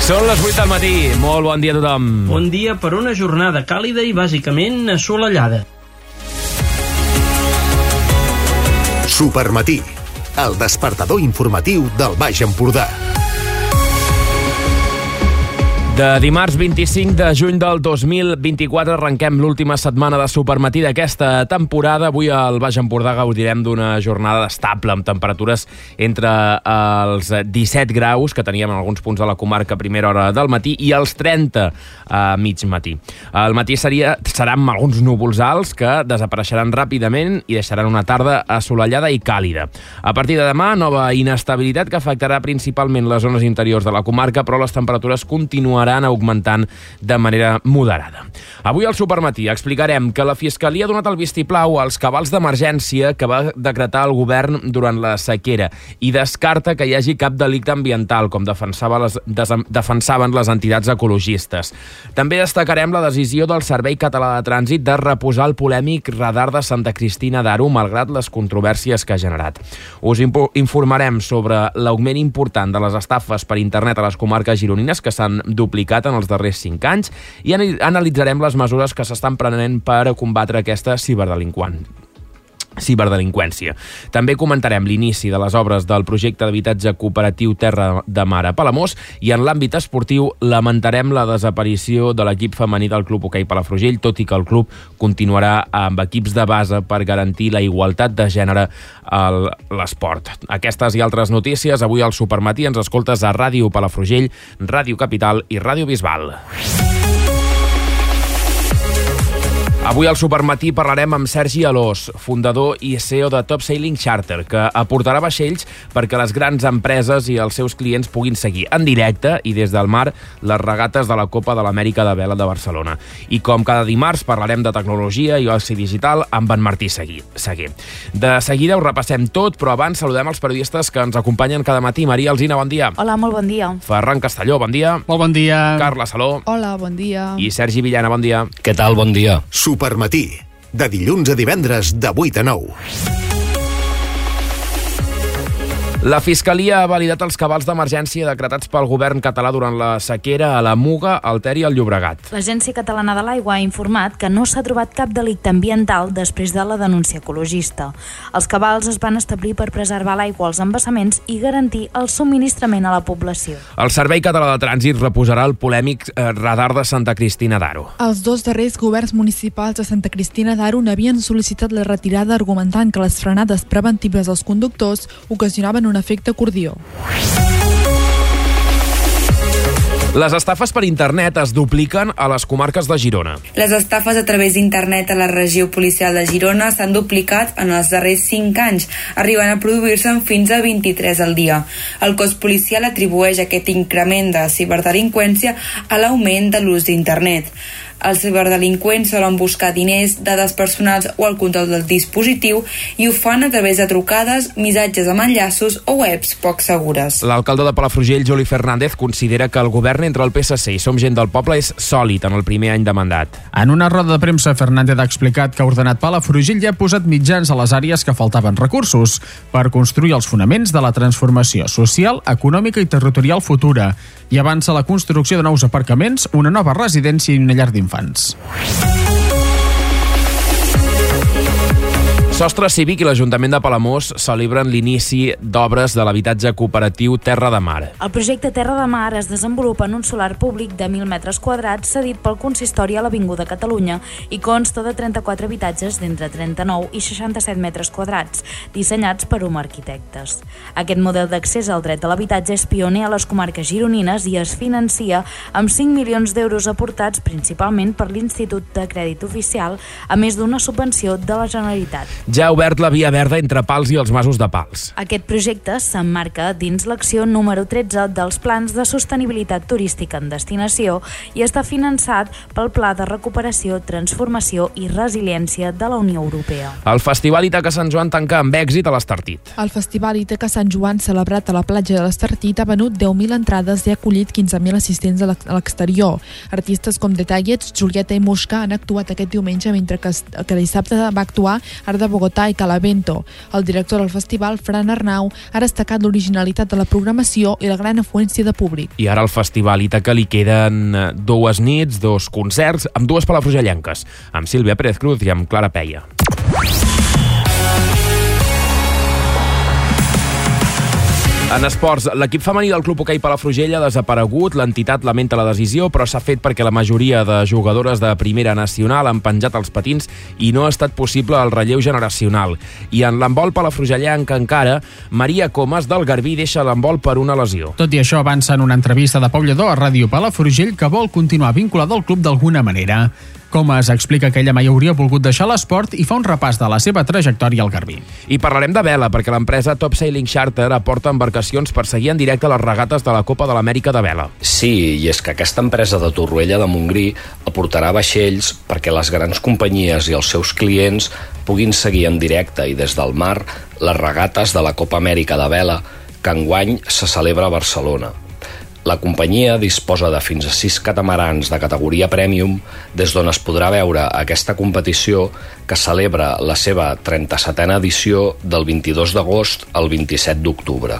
Són les 8 del matí. Molt bon dia a tothom. Bon dia per una jornada càlida i bàsicament assolellada. Supermatí, el despertador informatiu del Baix Empordà. De dimarts 25 de juny del 2024 arrenquem l'última setmana de Supermatí d'aquesta temporada. Avui al Baix Empordà gaudirem d'una jornada estable amb temperatures entre els 17 graus que teníem en alguns punts de la comarca a primera hora del matí i els 30 a mig matí. Al matí serà amb alguns núvols alts que desapareixeran ràpidament i deixaran una tarda assolellada i càlida. A partir de demà, nova inestabilitat que afectarà principalment les zones interiors de la comarca, però les temperatures continuaran augmentant de manera moderada. Avui al Supermatí explicarem que la Fiscalia ha donat el vistiplau als cabals d'emergència que va decretar el govern durant la sequera i descarta que hi hagi cap delicte ambiental, com defensaven les entitats ecologistes. També destacarem la decisió del Servei Català de Trànsit de reposar el polèmic radar de Santa Cristina d'Aro, malgrat les controvèrsies que ha generat. Us informarem sobre l'augment important de les estafes per internet a les comarques gironines, que s'han duplicat en els darrers 5 anys, i analitzarem les mesures que s'estan prenent per combatre aquesta ciberdelinqüència. També comentarem l'inici de les obres del projecte d'habitatge cooperatiu Terra de Mar a Palamós, i en l'àmbit esportiu lamentarem la desaparició de l'equip femení del Club Hoquei Palafrugell, tot i que el club continuarà amb equips de base per garantir la igualtat de gènere a l'esport. Aquestes i altres notícies avui al Supermatí. Ens escoltes a Ràdio Palafrugell, Ràdio Capital i Ràdio Bisbal. Avui al Supermatí parlarem amb Sergi Alòs, fundador i CEO de Top Sailing Charter, que aportarà vaixells perquè les grans empreses i els seus clients puguin seguir en directe i des del mar les regates de la Copa de l'Amèrica de Vela de Barcelona. I com cada dimarts parlarem de tecnologia i oci digital amb en Martí Seguer. De seguida ho repassem tot, però abans saludem els periodistes que ens acompanyen cada matí. Maria Alsina, bon dia. Hola, molt bon dia. Ferran Castelló, bon dia. Molt bon dia. Carla Saló. Hola, bon dia. I Sergi Villana, bon dia. Què tal? Bon dia. Supermatí, de dilluns a divendres de 8 a 9. La Fiscalia ha validat els cabals d'emergència decretats pel govern català durant la sequera a la Muga, el Ter i el Llobregat. L'Agència Catalana de l'Aigua ha informat que no s'ha trobat cap delicte ambiental després de la denúncia ecologista. Els cabals es van establir per preservar l'aigua als embassaments i garantir el subministrament a la població. El Servei Català de Trànsit reposarà el polèmic radar de Santa Cristina d'Aro. Els dos darrers governs municipals de Santa Cristina d'Aro n'havien sol·licitat la retirada argumentant que les frenades preventives als conductors ocasionaven un efecte acordió. Les estafes per internet es dupliquen a les comarques de Girona. Les estafes a través d'internet a la regió policial de Girona s'han duplicat en els darrers 5 anys, arribant a produir-se'n fins a 23 al dia. El cos policial atribueix aquest increment de ciberdelinqüència a l'augment de l'ús d'internet. Els ciberdelinqüents solen buscar diners, dades personals o el control del dispositiu, i ho fan a través de trucades, missatges amb enllaços o webs poc segures. L'alcalde de Palafrugell, Juli Fernández, considera que el govern entre el PSC i Som Gent del Poble és sòlid en el primer any de mandat. En una roda de premsa, Fernández ha explicat que ha ordenat Palafrugell i ha posat mitjans a les àrees que faltaven recursos per construir els fonaments de la transformació social, econòmica i territorial futura, i avança la construcció de nous aparcaments, una nova residència i una llar d'infants. Sostre Cívic i l'Ajuntament de Palamós celebren l'inici d'obres de l'habitatge cooperatiu Terra de Mar. El projecte Terra de Mar es desenvolupa en un solar públic de 1.000 metres quadrats cedit pel consistori a l'Avinguda Catalunya i consta de 34 habitatges d'entre 39 i 67 metres quadrats, dissenyats per arquitectes. Aquest model d'accés al dret a l'habitatge és pioner a les comarques gironines i es financia amb 5 milions d'euros aportats principalment per l'Institut de Crèdit Oficial, a més d'una subvenció de la Generalitat. Ja ha obert la via verda entre Pals i els Masos de Pals. Aquest projecte s'emmarca dins l'acció número 13 dels plans de sostenibilitat turística en destinació i està finançat pel Pla de Recuperació, Transformació i Resiliència de la Unió Europea. El Festival Ítaca Sant Joan tanca amb èxit a l'Estartit. El Festival Ítaca Sant Joan, celebrat a la platja de l'Estartit, ha venut 10.000 entrades i ha acollit 15.000 assistents a l'exterior. Artistes com The Tallets, Julieta i Muixca han actuat aquest diumenge, mentre que dissabte va actuar Art de Bogotà i Calavento. El director del festival, Fran Arnau, ha destacat l'originalitat de la programació i la gran afluència de públic. I ara al Festival Ítaca li queden 2 nits, 2 concerts, amb 2 palafrugellenques, amb Sílvia Pérez Cruz i amb Clara Peia. En esports, l'equip femení del Club Hoquei Palafrugell ha desaparegut. L'entitat lamenta la decisió, però s'ha fet perquè la majoria de jugadores de primera nacional han penjat els patins i no ha estat possible el relleu generacional. I en l'handbol palafrugellenc encara, Maria Comas del Garbí deixa l'handbol per una lesió. Tot i això, avança en una entrevista de Pau Lledó a Ràdio Palafrugell que vol continuar vinculada al club d'alguna manera. Comas explica que ella mai hauria volgut deixar l'esport i fa un repàs de la seva trajectòria al Garbí. I parlarem de vela, perquè l'empresa Top Sailing Charter aporta embarcacions per seguir en directe les regates de la Copa de l'Amèrica de vela. Sí, i és que aquesta empresa de Torroella de Montgrí aportarà vaixells perquè les grans companyies i els seus clients puguin seguir en directe i des del mar les regates de la Copa Amèrica de vela, que enguany se celebra a Barcelona. La companyia disposa de fins a 6 catamarans de categoria Premium, des d'on es podrà veure aquesta competició que celebra la seva 37a edició del 22 d'agost al 27 d'octubre.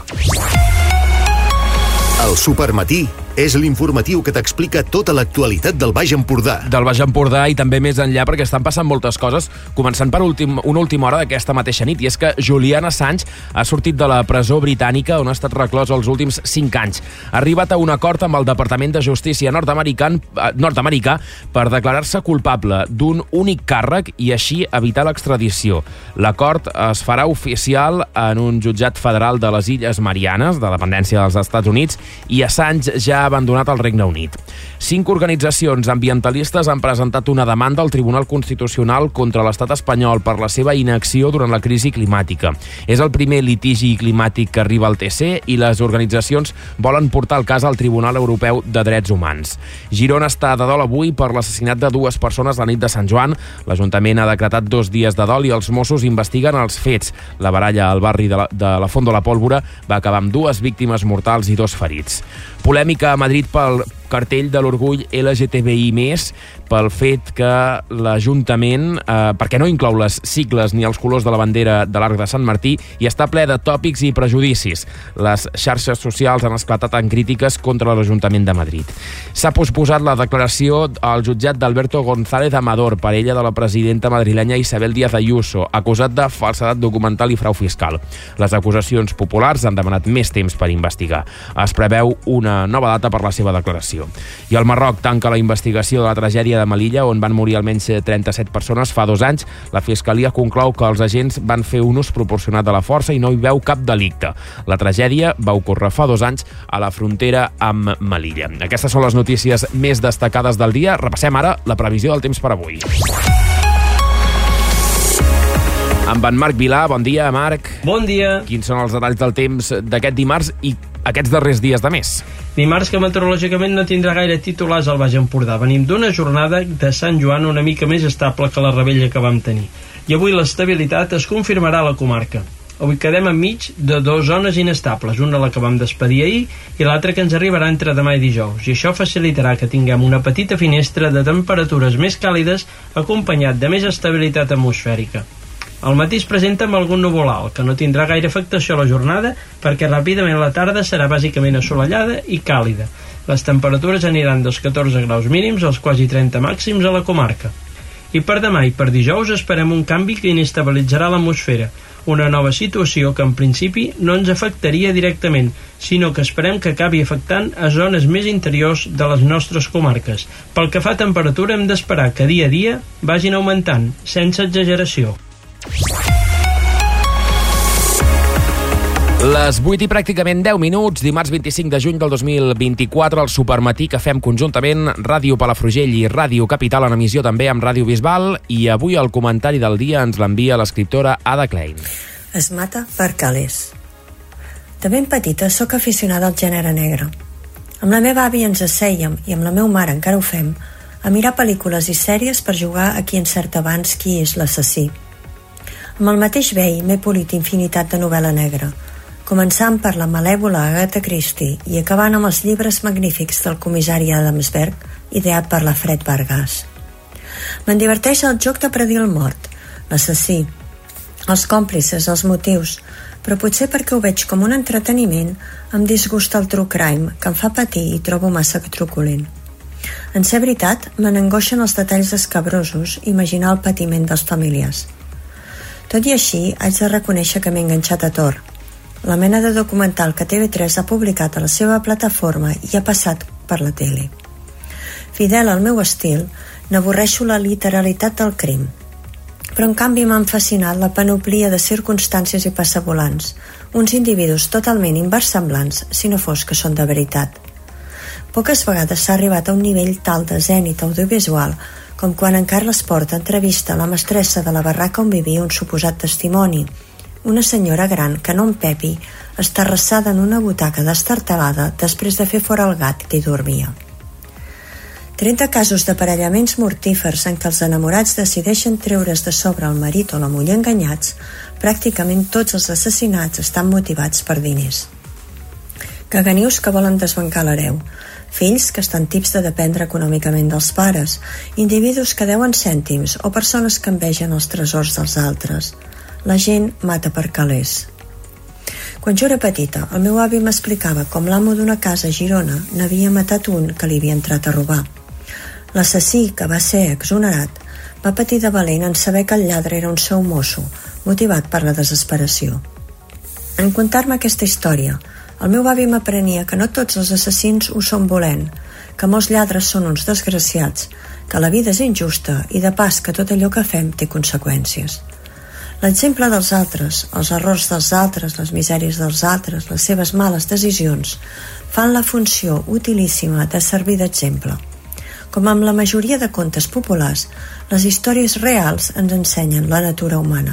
El Supermatí és l'informatiu que t'explica tota l'actualitat del Baix Empordà. Del Baix Empordà i també més enllà, perquè estan passant moltes coses, començant per una última hora d'aquesta mateixa nit, i és que Julian Assange ha sortit de la presó britànica on ha estat reclòs els últims 5 anys. Ha arribat a un acord amb el Departament de Justícia nord-americà per declarar-se culpable d'un únic càrrec i així evitar l'extradició. L'acord es farà oficial en un jutjat federal de les Illes Marianes, de la dependència dels Estats Units, i Assange ja ha abandonat el Regne Unit. 5 organitzacions ambientalistes han presentat una demanda al Tribunal Constitucional contra l'estat espanyol per la seva inacció durant la crisi climàtica. És el primer litigi climàtic que arriba al TC i les organitzacions volen portar el cas al Tribunal Europeu de Drets Humans. Girona està de dol avui per l'assassinat de 2 persones la nit de Sant Joan. L'Ajuntament ha decretat 2 dies de dol i els Mossos investiguen els fets. La baralla al barri de la Font de la Pólvora va acabar amb 2 víctimes mortals i 2 ferits. Polèmica a Madrid pel cartell de l'orgull LGTBI+, pel fet que l'Ajuntament, perquè no inclou les sigles ni els colors de la bandera de l'Arc de Sant Martí, i està ple de tòpics i prejudicis. Les xarxes socials han esclatat en crítiques contra l'Ajuntament de Madrid. S'ha posposat la declaració al jutjat d'Alberto González Amador, parella de la presidenta madrilenya Isabel Díaz Ayuso, acusat de falsedat documental i frau fiscal. Les acusacions populars han demanat més temps per investigar. Es preveu una nova data per la seva declaració. I el Marroc tanca la investigació de la tragèdia de Melilla, on van morir almenys 37 persones fa 2 anys. La Fiscalia conclou que els agents van fer un ús proporcionat de la força i no hi veu cap delicte. La tragèdia va ocórrer fa 2 anys a la frontera amb Melilla. Aquestes són les notícies més destacades del dia. Repassem ara la previsió del temps per avui. Amb en Marc Vilà. Bon dia, Marc. Bon dia. Quins són els detalls del temps d'aquest dimarts i aquests darrers dies de mes? Dimarts, que meteorològicament no tindrà gaire titulars al Baix Empordà. Venim d'una jornada de Sant Joan una mica més estable que la rebella que vam tenir. I avui l'estabilitat es confirmarà a la comarca. Avui quedem enmig de 2 zones inestables, una la que vam despedir ahir i l'altra que ens arribarà entre demà i dijous, i això facilitarà que tinguem una petita finestra de temperatures més càlides acompanyat de més estabilitat atmosfèrica. El matí es presenta amb algun núvol alt, que no tindrà gaire afectació a la jornada perquè ràpidament la tarda serà bàsicament assolellada i càlida. Les temperatures aniran dels 14 graus mínims als quasi 30 màxims a la comarca. I per demà i per dijous esperem un canvi que inestabilitzarà l'atmosfera, una nova situació que en principi no ens afectaria directament, sinó que esperem que acabi afectant a zones més interiors de les nostres comarques. Pel que fa a temperatura, hem d'esperar que dia a dia vagin augmentant, sense exageració. Les 8 i pràcticament 10 minuts, dimarts 25 de juny del 2024, el Supermatí que fem conjuntament Ràdio Palafrugell i Ràdio Capital, en emissió també amb Ràdio Bisbal, i avui el comentari del dia ens l'envia l'escriptora Ada Klein. Es mata per calés. De ben petita sóc aficionada al gènere negre. Amb la meva àvia ens assèiem, i amb la meva mare encara ho fem, a mirar pel·lícules i sèries per jugar a qui encerta abans qui és l'assassí. Amb el mateix vell m'he polit infinitat de novel·la negra, començant per la malèvola Agatha Christie i acabant amb els llibres magnífics del comissari Adamsberg, ideat per la Fred Vargas. Me'n diverteix el joc de predir el mort, l'assassí, Els còmplices, els motius, però potser perquè ho veig com un entreteniment em disgusta el true crime, que em fa patir i trobo massa truculent. En ser veritat, me n'angoixen els detalls escabrosos imaginar el patiment dels familiars. Tot i així, haig de reconèixer que m'he enganxat a Tor, la mena de documental que TV3 ha publicat a la seva plataforma i ha passat per la tele. Fidel al meu estil, n'avorreixo la literalitat del crim, però en canvi m'han fascinat la panoplia de circumstàncies i passavolants, uns individus totalment inversemblants si no fos que són de veritat. Poques vegades s'ha arribat a un nivell tal de zènit audiovisual com quan en Carles Porta entrevista la mestressa de la barraca on vivia un suposat testimoni, una senyora gran que no en Pepi està arrassada en una butaca destartalada després de fer fora el gat que hi dormia. 30 casos d'aparellaments mortífers en què els enamorats decideixen treure's de sobre el marit o la muller enganyats, pràcticament tots els assassinats estan motivats per diners. Caganius que volen desbancar l'hereu, fills que estan tips de dependre econòmicament dels pares, individus que deuen cèntims o persones que envegen els tresors dels altres. La gent mata per calés. Quan jo era petita, el meu avi m'explicava com l'amo d'una casa a Girona n'havia matat un que li havia entrat a robar. L'assassí, que va ser exonerat, va patir de valent en saber que el lladre era un seu mosso, motivat per la desesperació. En contar-me aquesta història, el meu avi m'aprenia que no tots els assassins ho són volent, que molts lladres són uns desgraciats, que la vida és injusta i de pas que tot allò que fem té conseqüències. L'exemple dels altres, els errors dels altres, les misèries dels altres, les seves males decisions, fan la funció utilíssima de servir d'exemple. Com amb la majoria de contes populars, les històries reals ens ensenyen la natura humana.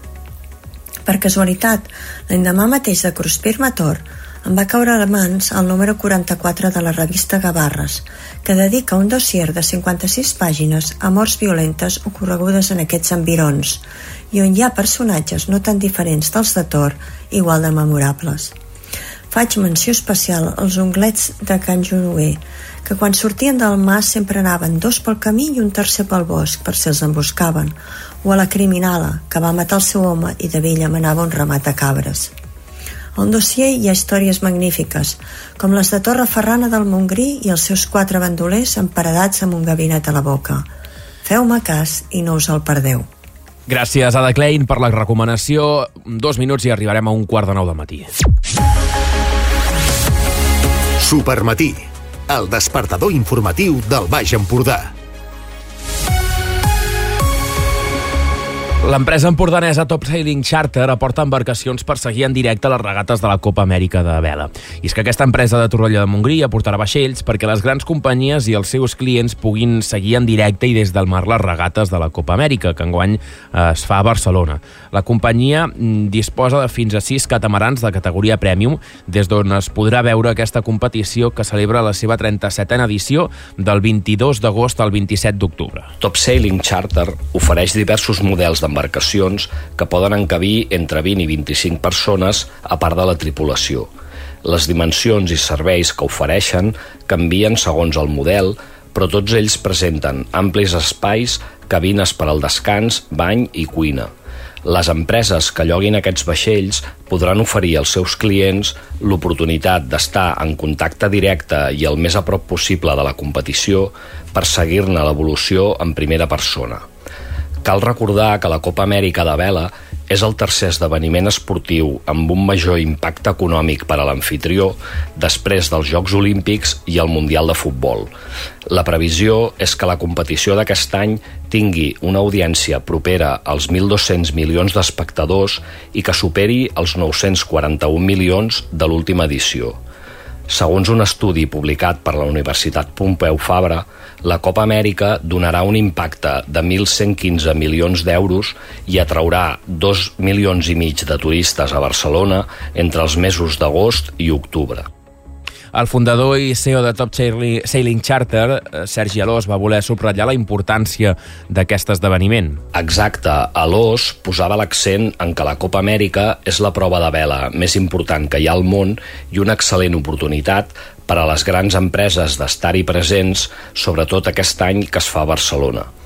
Per casualitat, l'endemà mateix de cruspir-me a Tor, em va caure a mans el número 44 de la revista Gavarres, que dedica un dossier de 56 pàgines a morts violentes ocorregudes en aquests environs, i on hi ha personatges no tan diferents dels de Tor, igual de memorables. Faig menció especial als onglets de Can Junuer, que quan sortien del mas sempre anaven 2 pel camí i un tercer pel bosc per si els emboscaven, o a la criminala, que va matar el seu home i de vella manava un ramat de cabres. Al dossier hi ha històries magnífiques, com les de Torre Ferrana del Montgrí i els seus 4 bandolers emparedats amb un gabinet a la boca. Feu-me cas i no us el perdeu. Gràcies, Ada Klein, per la recomanació. 2 minuts i arribarem a 8:45 del matí. Supermatí, el despertador informatiu del Baix Empordà. L'empresa empordanesa Top Sailing Charter aporta embarcacions per seguir en directe les regates de la Copa Amèrica de vela. I és que aquesta empresa de Torroella de Montgrí aportarà vaixells perquè les grans companyies i els seus clients puguin seguir en directe i des del mar les regates de la Copa Amèrica, que enguany es fa a Barcelona. La companyia disposa de fins a 6 catamarans de categoria Premium, des d'on es podrà veure aquesta competició que celebra la seva 37a edició del 22 d'agost al 27 d'octubre. Top Sailing Charter ofereix diversos models d'embarcacions que poden encabir entre 20 i 25 persones a part de la tripulació. Les dimensions i serveis que ofereixen canvien segons el model, però tots ells presenten amplis espais, cabines per al descans, bany i cuina. Les empreses que lloguin aquests vaixells podran oferir als seus clients l'oportunitat d'estar en contacte directe i el més a prop possible de la competició per seguir-ne l'evolució en primera persona. Cal recordar que la Copa Amèrica de vela és el tercer esdeveniment esportiu amb un major impacte econòmic per a l'amfitrió després dels Jocs Olímpics i el Mundial de Futbol. La previsió és que la competició d'aquest any tingui una audiència propera als 1.200 milions d'espectadors i que superi els 941 milions de l'última edició. Segons un estudi publicat per la Universitat Pompeu Fabra, la Copa Amèrica donarà un impacte de 1.115 milions d'euros i atraurà 2,5 milions de turistes a Barcelona entre els mesos d'agost i octubre. El fundador i CEO de Top Sailing Charter, Sergi Alòs, va voler subratllar la importància d'aquest esdeveniment. Exacte. Alòs posava l'accent en que la Copa Amèrica és la prova de vela més important que hi ha al món i una excel·lent oportunitat per a les grans empreses d'estar-hi presents, sobretot aquest any que es fa a Barcelona.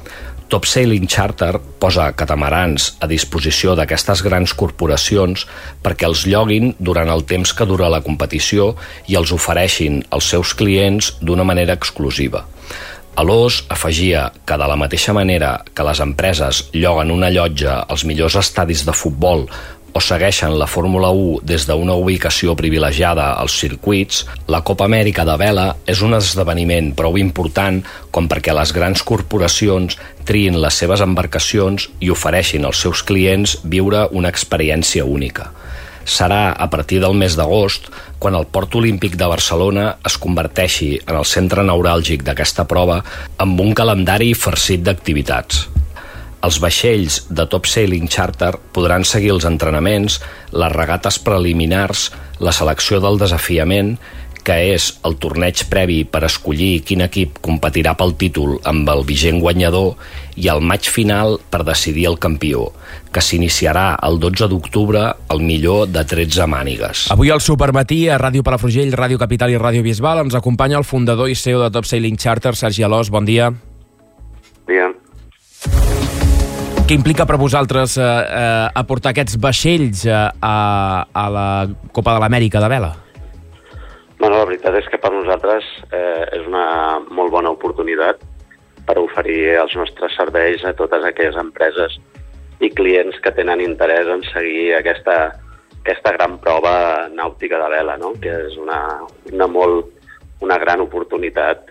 Top Sailing Charter posa catamarans a disposició d'aquestes grans corporacions perquè els lloguin durant el temps que dura la competició i els ofereixin als seus clients d'una manera exclusiva. Alòs afegia que de la mateixa manera que les empreses lloguen una llotja als millors estadis de futbol o segueixen la Fórmula 1 des d'una ubicació privilegiada als circuits, la Copa Amèrica de vela és un esdeveniment prou important com perquè les grans corporacions triïn les seves embarcacions i ofereixin als seus clients viure una experiència única. Serà a partir del mes d'agost quan el Port Olímpic de Barcelona es converteixi en el centre neuràlgic d'aquesta prova amb un calendari farcit d'activitats. Els vaixells de Top Sailing Charter podran seguir els entrenaments, les regates preliminars, la selecció del desafiament, que és el torneig previ per escollir quin equip competirà pel títol amb el vigent guanyador, i el maig final per decidir el campió, que s'iniciarà el 12 d'octubre al millor de 13 mànigues. Avui al Supermatí, a Ràdio Palafrugell, Ràdio Capital i Ràdio Bisbal, ens acompanya el fundador i CEO de Top Sailing Charter, Sergi Alòs. Bon dia. Bon dia. Què implica per vosaltres aportar aquests vaixells a la Copa de l'Amèrica de vela? Bueno, la veritat és que per nosaltres és una molt bona oportunitat per oferir els nostres serveis a totes aquelles empreses i clients que tenen interès en seguir aquesta gran prova nàutica de vela, no? Que és una gran oportunitat.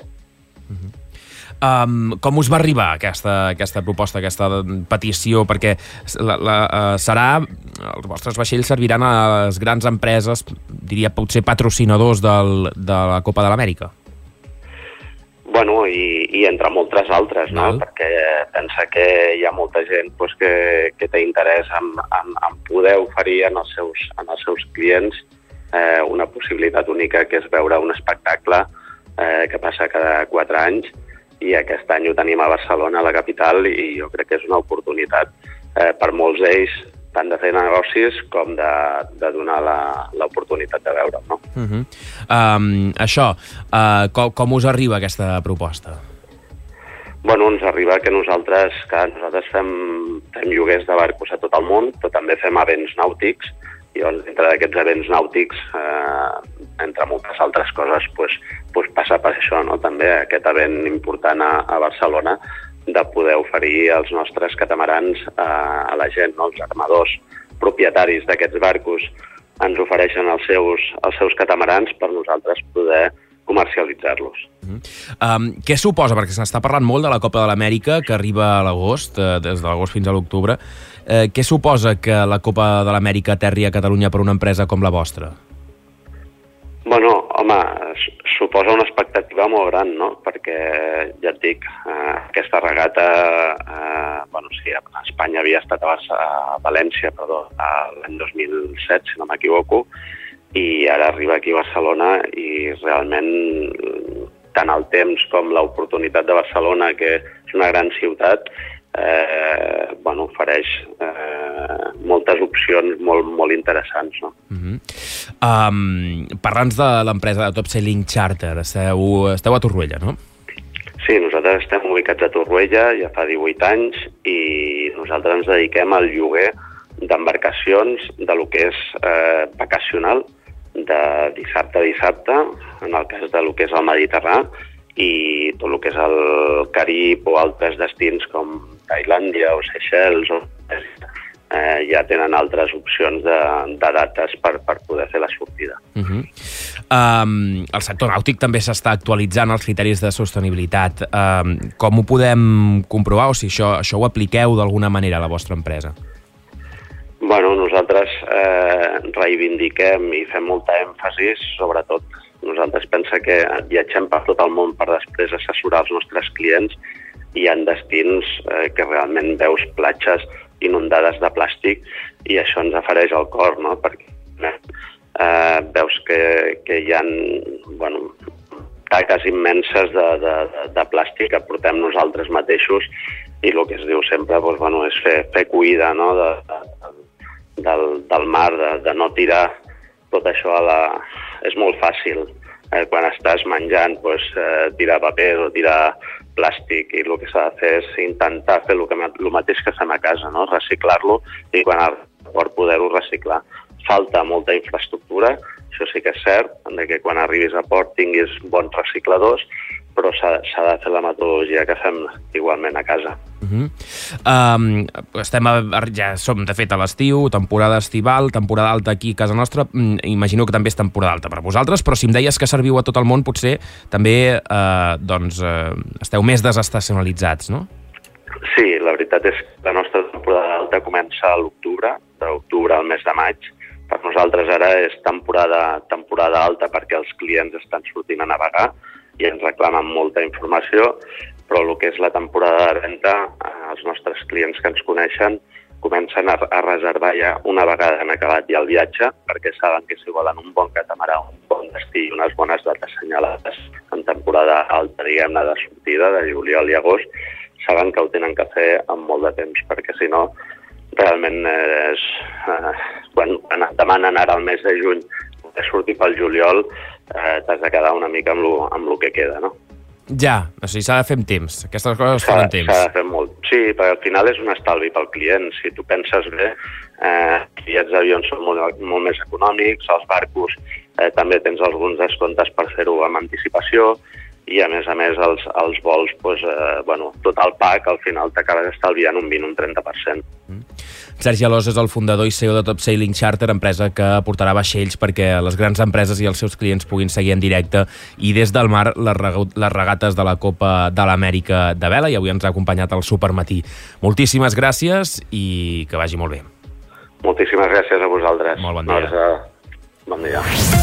Com us va arribar aquesta proposta, aquesta petició? Perquè els vostres vaixells serviran a les grans empreses, diria potser patrocinadors de la Copa de l'Amèrica. Bueno, i entre moltes altres, no? Perquè pensa que hi ha molta gent que té interès en poder oferir als seus clients una possibilitat única, que és veure un espectacle que passa cada 4 anys, i aquest any ho tenim a Barcelona, a la capital, i jo crec que és una oportunitat per molts d'ells, tant de fer negocis com de donar l'oportunitat de veure'l, no? Això, com us arriba aquesta proposta? Bueno, ens arriba que nosaltres fem lloguers de barcos a tot el món, però també fem events nàutics, i dintre d'aquests events nàutics, entre moltes altres coses, passa per això, no? També aquest event important a Barcelona, de poder oferir els nostres catamarans a la gent, no? Els armadors propietaris d'aquests barcos ens ofereixen els seus catamarans per nosaltres poder comercialitzar-los. Què suposa? Perquè s'està parlant molt de la Copa de l'Amèrica, que arriba a l'agost, des de l'agost fins a l'octubre. Què suposa que la Copa de l'Amèrica aterri a Catalunya per una empresa com la vostra? Bueno, home, suposa una expectativa molt gran, no? Perquè, ja et dic, aquesta regata, sí, a Espanya havia estat a València, l'any 2007, si no m'equivoco, i ara arriba aquí a Barcelona i realment tant el temps com l'oportunitat de Barcelona, que és una gran ciutat, ofereix moltes opcions molt interessants, no? Parla'ns de l'empresa de Top Sailing Charter. Esteu a Torroella, no? Sí, nosaltres estem ubicats a Torroella ja fa 18 anys i nosaltres ens dediquem al lloguer d'embarcacions de lo que és vacacional, de dissabte a dissabte, en el cas de lo que és el Mediterrani, i tot el que és el Carib o altres destins com Tailàndia o Seychelles, ja tenen altres opcions de dates per poder fer la sortida. El sector nàutic també s'està actualitzant els criteris de sostenibilitat. Com ho podem comprovar, o si això ho apliqueu d'alguna manera a la vostra empresa? Bueno, nosaltres reivindiquem i fem molta èmfasi, sobretot nosaltres pensa que viatgem per tot el món per després assessorar els nostres clients, i hi ha destins que realment veus platges inundades de plàstic i això ens afereix al cor, no? Perquè veus que hi ha taques immenses de plàstic que portem nosaltres mateixos, i el que es diu sempre és fer cuida, no? del mar, de no tirar tot això és molt fàcil quan estàs menjant, tirar paper o tirar plàstic, i el que s'ha de fer és intentar fer el mateix que fem a casa, no? Reciclar-lo, i quan al port poder-ho reciclar. Falta molta infraestructura, això sí que és cert, que quan arribis a port tinguis bons recicladors, però s'ha de fer la metodologia que fem igualment a casa. Ja som, de fet, a l'estiu, temporada estival, temporada alta aquí a casa nostra. Imagino que també és temporada alta per vosaltres, però si em deies que serviu a tot el món, potser també esteu més desestacionalitzats, no? Sí, la veritat és que la nostra temporada alta comença a l'octubre, d'octubre al mes de maig. Per nosaltres ara és temporada alta perquè els clients estan sortint a navegar i ens reclamen molta informació, però el que és la temporada de venda, els nostres clients que ens coneixen comencen a reservar ja una vegada han acabat ja el viatge, perquè saben que si volen un bon catamarà, un bon destí i unes bones dates assenyalades en temporada alta, diguem-ne, de sortida, de juliol i agost, saben que ho tenen que fer amb molt de temps, perquè si no, realment quan et demanen ara al mes de juny de sortir pel juliol, t'has de quedar una mica amb el que queda, no? Ja, o sigui, s'ha de fer amb temps. Aquestes coses es fan amb temps. S'ha de fer molt. Sí, perquè al final és un estalvi pel client. Si tu penses bé, els bitllets d'avions són molt més econòmics, els barcos també tens alguns descomptes per fer-ho amb anticipació, i a més els vols, tot el pack al final t'acabes estalviant un 20 o un 30%. Sergi Alòs és el fundador i CEO de Top Sailing Charter, empresa que portarà vaixells perquè les grans empreses i els seus clients puguin seguir en directe i des del mar les regates de la Copa de l'Amèrica de vela, i avui ens ha acompanyat al Supermatí. Moltíssimes gràcies i que vagi molt bé. Moltíssimes gràcies a vosaltres. Molt bon dia. Bon dia.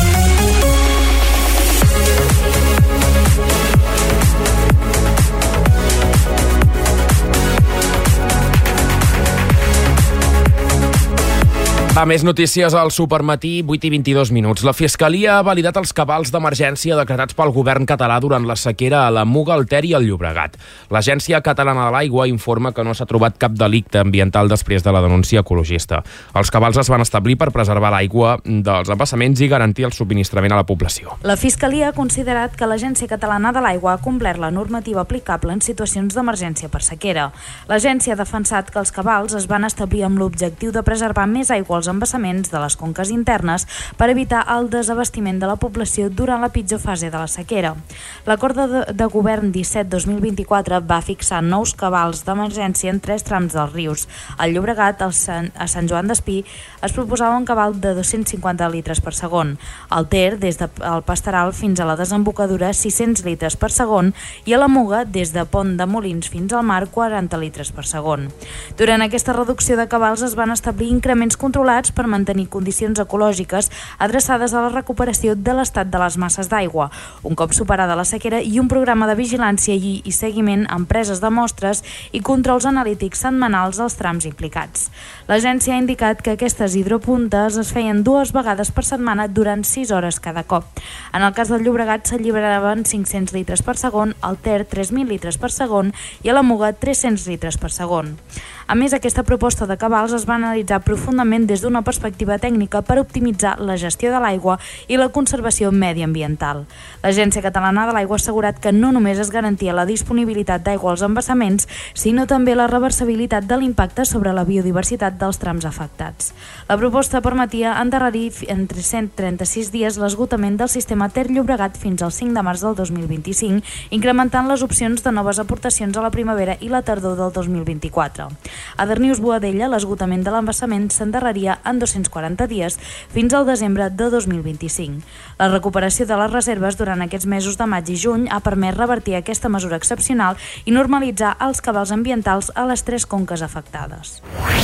Va, més notícies al Supermatí, 8:22. La Fiscalia ha validat els cabals d'emergència declarats pel govern català durant la sequera a la Muga, el Ter i el Llobregat. L'Agència Catalana de l'Aigua informa que no s'ha trobat cap delicte ambiental després de la denúncia ecologista. Els cabals es van establir per preservar l'aigua dels embassaments i garantir el subministrament a la població. La Fiscalia ha considerat que l'Agència Catalana de l'Aigua ha complert la normativa aplicable en situacions d'emergència per sequera. L'agència ha defensat que els cabals es van establir amb l'objectiu de preservar més aigua als embassaments de les conques internes per evitar el desabastiment de la població durant la pitjor fase de la sequera. L'acord de govern 17-2024 va fixar nous cabals d'emergència en 3 trams dels rius. Al Llobregat, a Sant Joan d'Espí, es proposava un cabal de 250 litres per segon. Al Ter, des del Pastoral fins a la desembocadura, 600 litres per segon, i a la Muga, des de Pont de Molins fins al mar, 40 litres per segon. Durant aquesta reducció de cabals es van establir increments controlats per mantenir condicions ecològiques adreçades a la recuperació de l'estat de les masses d'aigua, un cop superada la sequera, i un programa de vigilància i seguiment amb preses de mostres i controls analítics setmanals als trams implicats. L'agència ha indicat que aquestes hidropuntes es feien 2 vegades per setmana durant 6 hores cada cop. En el cas del Llobregat s'alliberaven 500 litres per segon, al Ter 3.000 litres per segon i a la Muga 300 litres per segon. A més, aquesta proposta de cabals es va analitzar profundament des d'una perspectiva tècnica per optimitzar la gestió de l'aigua i la conservació mediambiental. L'Agència Catalana de l'Aigua ha assegurat que no només es garantia la disponibilitat d'aigua als embassaments, sinó també la reversibilitat de l'impacte sobre la biodiversitat dels trams afectats. La proposta permetia endarrerir en 336 dies l'esgotament del sistema Ter-Llobregat fins al 5 de març del 2025, incrementant les opcions de noves aportacions a la primavera i la tardor del 2024. A Darnius-Boadella, l'esgotament de l'embassament s'endarreria en 240 dies fins al desembre de 2025. La recuperació de les reserves durant aquests mesos de maig i juny ha permès revertir aquesta mesura excepcional i normalitzar els cabals ambientals a les 3 conques afectades.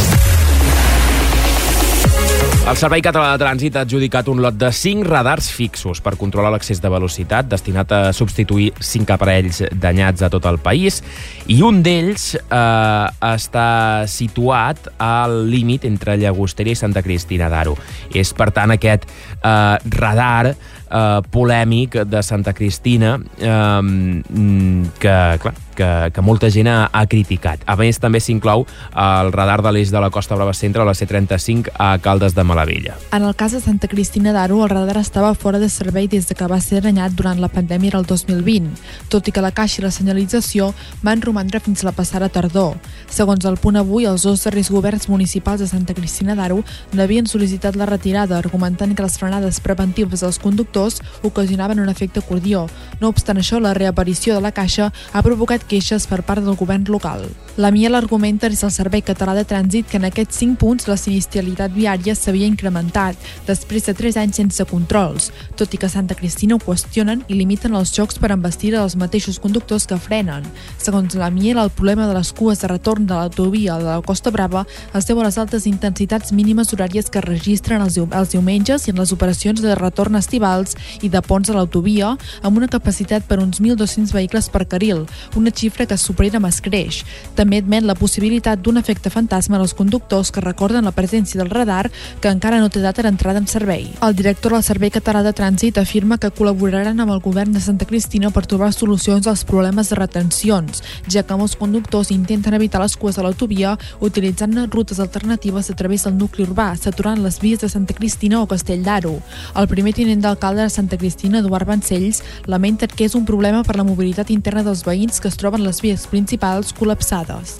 El Servei Català de Trànsit ha adjudicat un lot de 5 radars fixos per controlar l'accés de velocitat, destinat a substituir 5 aparells danyats a tot el país, i un d'ells està situat al límit entre Llagostera i Santa Cristina d'Aro. És, per tant, aquest radar polèmic de Santa Cristina que que molta gent ha criticat. A més, també s'inclou el radar de l'eix de la Costa Brava Centre a la C35 a Caldes de Malavella. En el cas de Santa Cristina d'Aro, el radar estava fora de servei des que va ser danyat durant la pandèmia el 2020, tot i que la caixa i la senyalització van romandre fins la passada tardor. Segons el Punt Avui, els dos darrers governs municipals de Santa Cristina d'Aro n'havien sol·licitat la retirada, argumentant que les frenades preventives dels conductors ocasionaven un efecte acordió. No obstant això, la reaparició de la caixa ha provocat queixes per part del govern local. La Miel argumenta des del Servei Català de Trànsit que en aquests 5 punts la sinistralitat viària s'havia incrementat després de 3 anys sense controls, tot i que a Santa Cristina ho qüestionen i limiten els jocs per embestir els mateixos conductors que frenen. Segons la Miel, el problema de les cues de retorn de l'autovia de la Costa Brava es deu a les altes intensitats mínimes horàries que es registren els diumenges i en les operacions de retorn estivals i de ponts a l'autovia, amb una capacitat per uns 1.200 vehicles per carril, una xifra que supera amb escreix. També admet la possibilitat d'un efecte fantasma als conductors que recorden la presència del radar, que encara no té data d'entrada en servei. El director del Servei Català de Trànsit afirma que col·laboraran amb el govern de Santa Cristina per trobar solucions als problemes de retencions, ja que molts conductors intenten evitar les cues a l'autovia utilitzant rutes alternatives a través del nucli urbà, saturant les vies de Santa Cristina o Castell d'Aro. El primer tinent d'alcalde de Santa Cristina, Eduard Vancells, lamenta que és un problema per la mobilitat interna dels veïns que es troben les vies principals col·lapsades.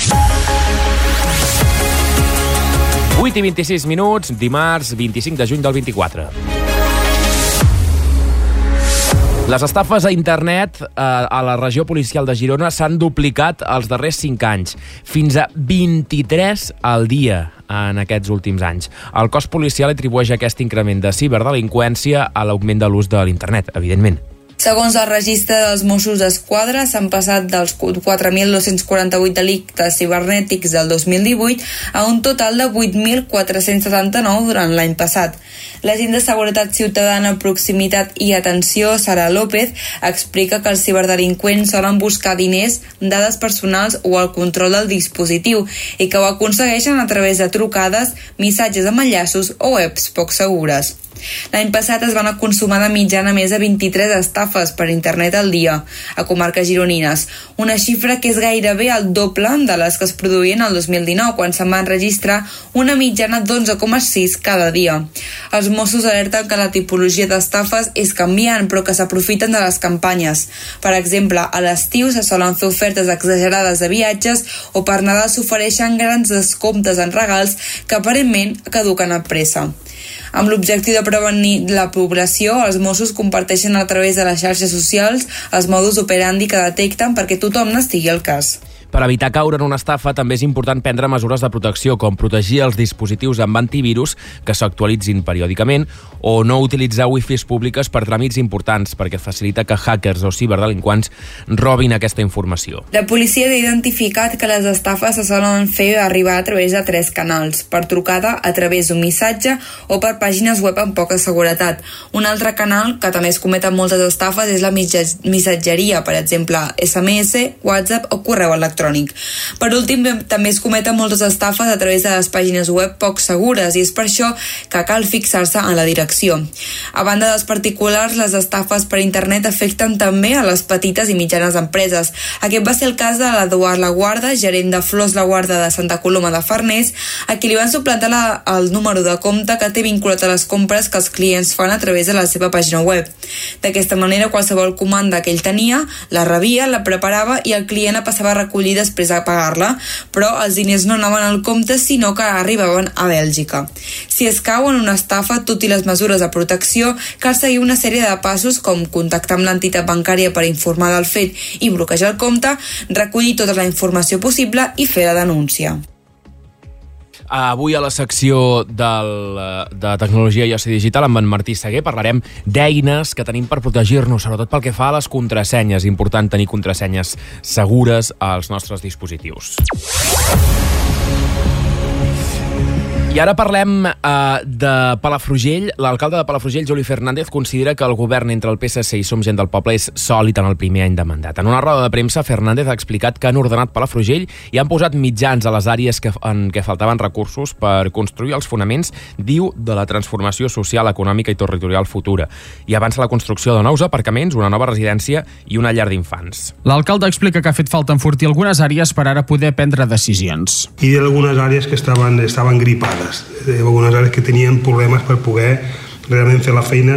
8:26, dimarts 25 de juny del 24. Les estafes a internet a la regió policial de Girona s'han duplicat els darrers 5 anys, fins a 23 al dia en aquests últims anys. El cos policial atribueix aquest increment de ciberdelinqüència a l'augment de l'ús de l'internet, evidentment. Segons el registre dels Mossos d'Esquadra, s'han passat dels 4.248 delictes cibernètics del 2018 a un total de 8.479 durant l'any passat. L'agent de Seguretat Ciutadana, Proximitat i Atenció, Sara López, explica que els ciberdelinqüents solen buscar diners, dades personals o el control del dispositiu i que ho aconsegueixen a través de trucades, missatges amb enllaços o webs poc segures. L'any passat es van consumar de mitjana més de 23 estafes per internet al dia a comarques gironines, una xifra que és gairebé el doble de les que es produïen el 2019, quan se'n van registrar una mitjana d'11,6 cada dia. Els Mossos alerten que la tipologia d'estafes és canviant, però que s'aprofiten de les campanyes. Per exemple, a l'estiu se solen fer ofertes exagerades de viatges o per Nadal s'ofereixen grans descomptes en regals que aparentment caduquen a pressa. Amb l'objectiu de prevenir la població, els Mossos comparteixen a través de les xarxes socials els modus operandi que detecten perquè tothom n'estigui al cas. Per evitar caure en una estafa, també és important prendre mesures de protecció, com protegir els dispositius amb antivirus que s'actualitzin periòdicament o no utilitzar wifis públiques per tràmits importants, perquè facilita que hackers o ciberdelinqüents robin aquesta informació. La policia ha identificat que les estafes se solen fer arribar a través de 3 canals: per trucada, a través d'un missatge o per pàgines web amb poca seguretat. Un altre canal que també es cometen moltes estafes és la missatgeria, per exemple, SMS, WhatsApp o correu electrònic. Per últim, també es cometen moltes estafes a través de les pàgines web poc segures i és per això que cal fixar-se en la direcció. A banda dels particulars, les estafes per internet afecten també a les petites i mitjanes empreses. Aquest va ser el cas de l'Eduard Laguarda, gerent de Flors Laguarda de Santa Coloma de Farners, a qui li van suplantar el número de compte que té vinculat a les compres que els clients fan a través de la seva pàgina web. D'aquesta manera, qualsevol comanda que ell tenia, la rebia, la preparava i el client passava a recollir després de pagar-la, però els diners no anaven al compte, sinó que arribaven a Bèlgica. Si es cau en una estafa, tot i les mesures de protecció, cal seguir una sèrie de passos com contactar amb l'entitat bancària per informar del fet i bloquejar el compte, recollir tota la informació possible i fer la denúncia. Avui a la secció de tecnologia i oci digital amb en Martí Seguer parlarem d'eines que tenim per protegir-nos, sobretot pel que fa a les contrasenyes. Important tenir contrasenyes segures als nostres dispositius. I ara parlem de Palafrugell. L'alcalde de Palafrugell, Juli Fernández, considera que el govern entre el PSC i Som Gent del Poble és sòlid en el primer any de mandat. En una roda de premsa, Fernández ha explicat que han ordenat Palafrugell i han posat mitjans a les àrees en què faltaven recursos per construir els fonaments, diu, de la transformació social, econòmica i territorial futura. I avança la construcció de nous aparcaments, una nova residència i una llar d'infants. L'alcalde explica que ha fet falta enfortir algunes àrees per ara poder prendre decisions. I algunes àrees que estaven gripades. Algunes àrees que tenien problemes per poder realment fer la feina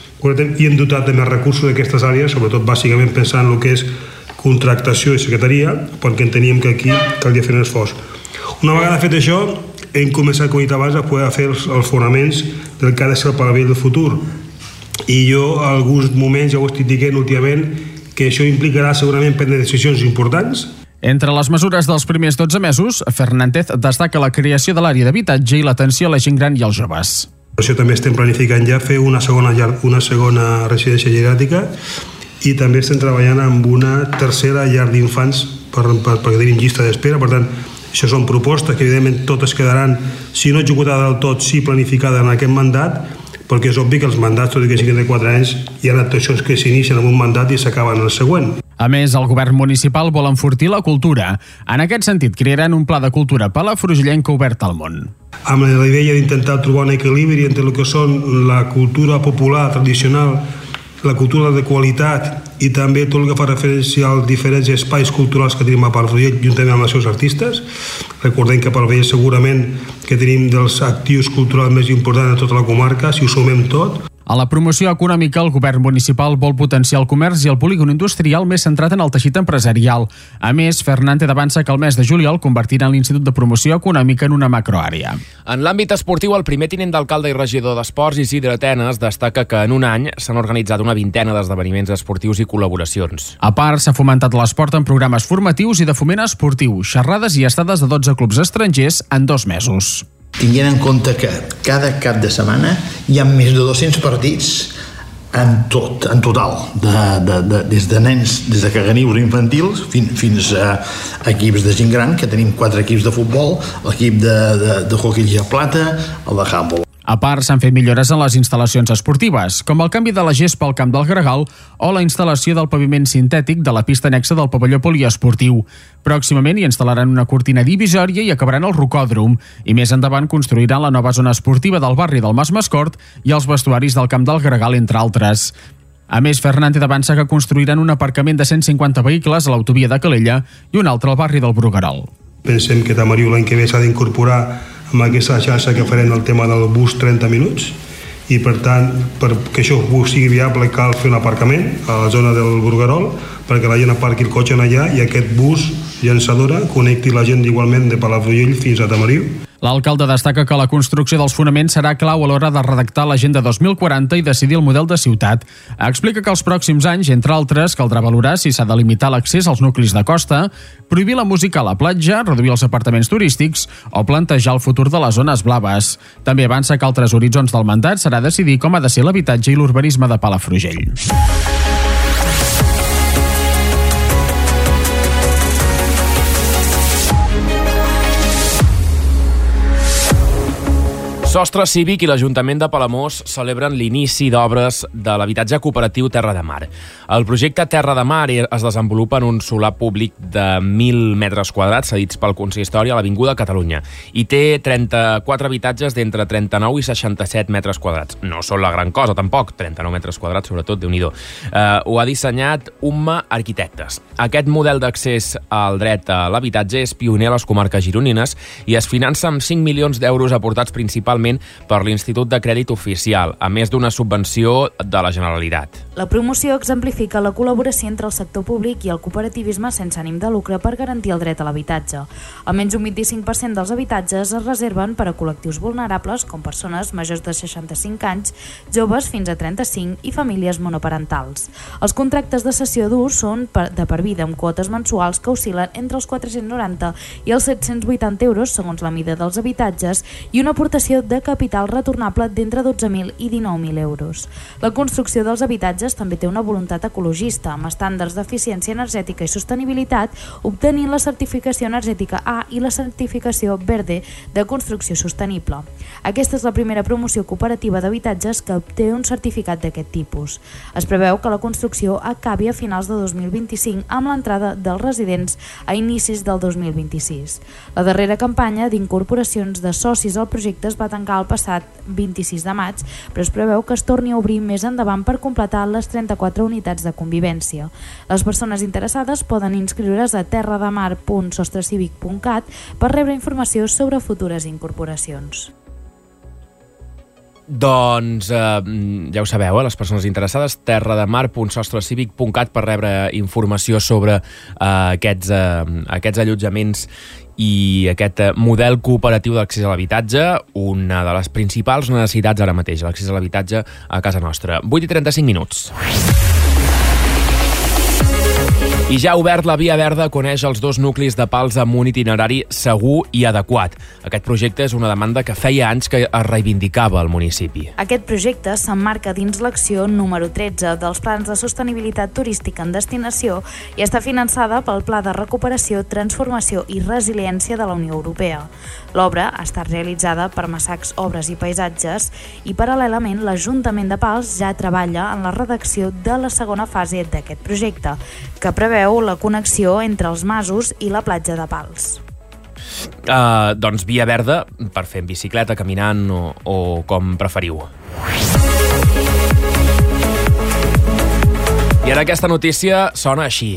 i hem dotat de més recursos d'aquestes àrees, sobretot bàsicament pensant en el que és contractació i secretaria, perquè enteníem que aquí calia fer un esforç. Una vegada fet això, hem començat, com he dit abans, a poder fer els fonaments del que ha de ser el Palavell del futur. I jo, a alguns moments, ja ho estic dient últimament, que això implicarà segurament prendre decisions importants. Entre les mesures dels primers 12 mesos, Fernández destaca la creació de l'àrea d'habitatge i l'atenció a la gent gran i als joves. Per això també estem planificant ja fer una segona residència geriàtrica i també estem treballant amb una tercera llar d'infants perquè tenim llista d'espera. Per tant, això són propostes que evidentment totes quedaran, si no executades del tot, sí planificades en aquest mandat, perquè és obvi que els mandats, tot i que siguin de 4 anys, hi ha actuacions que s'inicien en un mandat i s'acaben en el següent. A més, el govern municipal vol enfortir la cultura. En aquest sentit, crearan un pla de cultura palafrugellenca obert al món. Amb la idea d'intentar trobar un equilibri entre el que són la cultura popular, tradicional, la cultura de qualitat i també tot el que fa referència als diferents espais culturals que tenim a Palafrugell juntament amb els seus artistes. Recordem que a Palafrugell segurament que tenim dels actius culturals més importants de tota la comarca, si ho sumem tot. A la promoció econòmica, el govern municipal vol potenciar el comerç i el polígon industrial més centrat en el teixit empresarial. A més, Fernández avança que el mes de juliol convertiran l'Institut de Promoció Econòmica en una macroàrea. En l'àmbit esportiu, el primer tinent d'alcalde i regidor d'Esports, Isidre Tenes, destaca que en un any s'han organitzat una vintena d'esdeveniments esportius i col·laboracions. A part, s'ha fomentat l'esport en programes formatius i de foment esportiu, xerrades i estades de 12 clubs estrangers en 2 mesos. Tinguent en compte que cada cap de setmana hi ha més de 200 partits en total, des de nens, des de caganius infantils fins a equips de gent gran, que tenim 4 equips de futbol, l'equip de hoquei de plata, el de handball. A part, s'han fet millores en les instal·lacions esportives, com el canvi de la gespa al camp del Gregal o la instal·lació del paviment sintètic de la pista anexa del pavelló poliesportiu. Pròximament hi instal·laran una cortina divisòria i acabaran el rocòdrom, i més endavant construiran la nova zona esportiva del barri del Mas Mascort i els vestuaris del camp del Gregal, entre altres. A més, Fernández avança que construiran un aparcament de 150 vehicles a l'autovia de Calella i un altre al barri del Bruguerol. Pensem que Tamariu l'any que ve s'ha d'incorporar amb aquesta xarxa que farem el tema del bus 30 minuts i per tant, perquè això sigui viable cal fer un aparcament a la zona del Bruguerol perquè la gent aparqui el cotxe allà i aquest bus llançadora connecti la gent igualment de Palafrugell fins a Tamariu. L'alcalde destaca que la construcció dels fonaments serà clau a l'hora de redactar l'Agenda 2040 i decidir el model de ciutat. Explica que els pròxims anys, entre altres, caldrà valorar si s'ha de limitar l'accés als nuclis de costa, prohibir la música a la platja, reduir els apartaments turístics o plantejar el futur de les zones blaves. També avança que altres horitzons del mandat serà decidir com ha de ser l'habitatge i l'urbanisme de Palafrugell. Sostre Cívic i l'Ajuntament de Palamós celebren l'inici d'obres de l'habitatge cooperatiu Terra de Mar. El projecte Terra de Mar es desenvolupa en un solar públic de 1.000 metres quadrats cedits pel consistori a l'Avinguda Catalunya i té 34 habitatges d'entre 39 i 67 metres quadrats. No són la gran cosa, tampoc, 39 metres quadrats, sobretot, Déu-n'hi-do. Ho ha dissenyat UMMA Arquitectes. Aquest model d'accés al dret a l'habitatge és pioner a les comarques gironines i es finança amb 5 milions d'euros aportats principalment per l'Institut de Crèdit Oficial, a més d'una subvenció de la Generalitat. La promoció exemplifica la col·laboració entre el sector públic i el cooperativisme sense ànim de lucre per garantir el dret a l'habitatge. Almenys un 25% dels habitatges es reserven per a col·lectius vulnerables com persones majors de 65 anys, joves fins a 35 i famílies monoparentals. Els contractes de cessió d'ús són de per vida amb quotes mensuals que oscil·len entre els 490 i els 780 euros segons la mida dels habitatges i una aportació de de capital retornable d'entre 12.000 i 19.000 euros. La construcció dels habitatges també té una voluntat ecologista, amb estàndards d'eficiència energètica i sostenibilitat, obtenint la certificació energètica A i la certificació Verde de construcció sostenible. Aquesta és la primera promoció cooperativa d'habitatges que obté un certificat d'aquest tipus. Es preveu que la construcció acabi a finals de 2025 amb l'entrada dels residents a inicis del 2026. La darrera campanya d'incorporacions de socis al projecte es va tancar el passat 26 de maig, però es preveu que es torni a obrir més endavant per completar les 34 unitats de convivència. Les persones interessades poden inscriure's a terrademar.sostrecivic.cat per rebre informació sobre futures incorporacions. Doncs ja ho sabeu, les persones interessades, terrademar.sostrecivic.cat per rebre informació sobre aquests allotjaments i aquest model cooperatiu d'accés a l'habitatge, una de les principals necessitats ara mateix, l'accés a l'habitatge a casa nostra. 8:35. I ja ha obert la Via Verda que uneix els dos nuclis de Pals amb un itinerari segur i adequat. Aquest projecte és una demanda que feia anys que es reivindicava al municipi. Aquest projecte s'emmarca dins l'acció número 13 dels plans de sostenibilitat turística en destinació i està finançada pel Pla de Recuperació, Transformació i Resiliència de la Unió Europea. L'obra ha estat realitzada per Massacs Obres i Paisatges i, paral·lelament, l'Ajuntament de Pals ja treballa en la redacció de la segona fase d'aquest projecte, que preveu la connexió entre els masos i la platja de Pals. Doncs Via Verda per fer en bicicleta, caminant o com preferiu. I ara aquesta notícia sona així.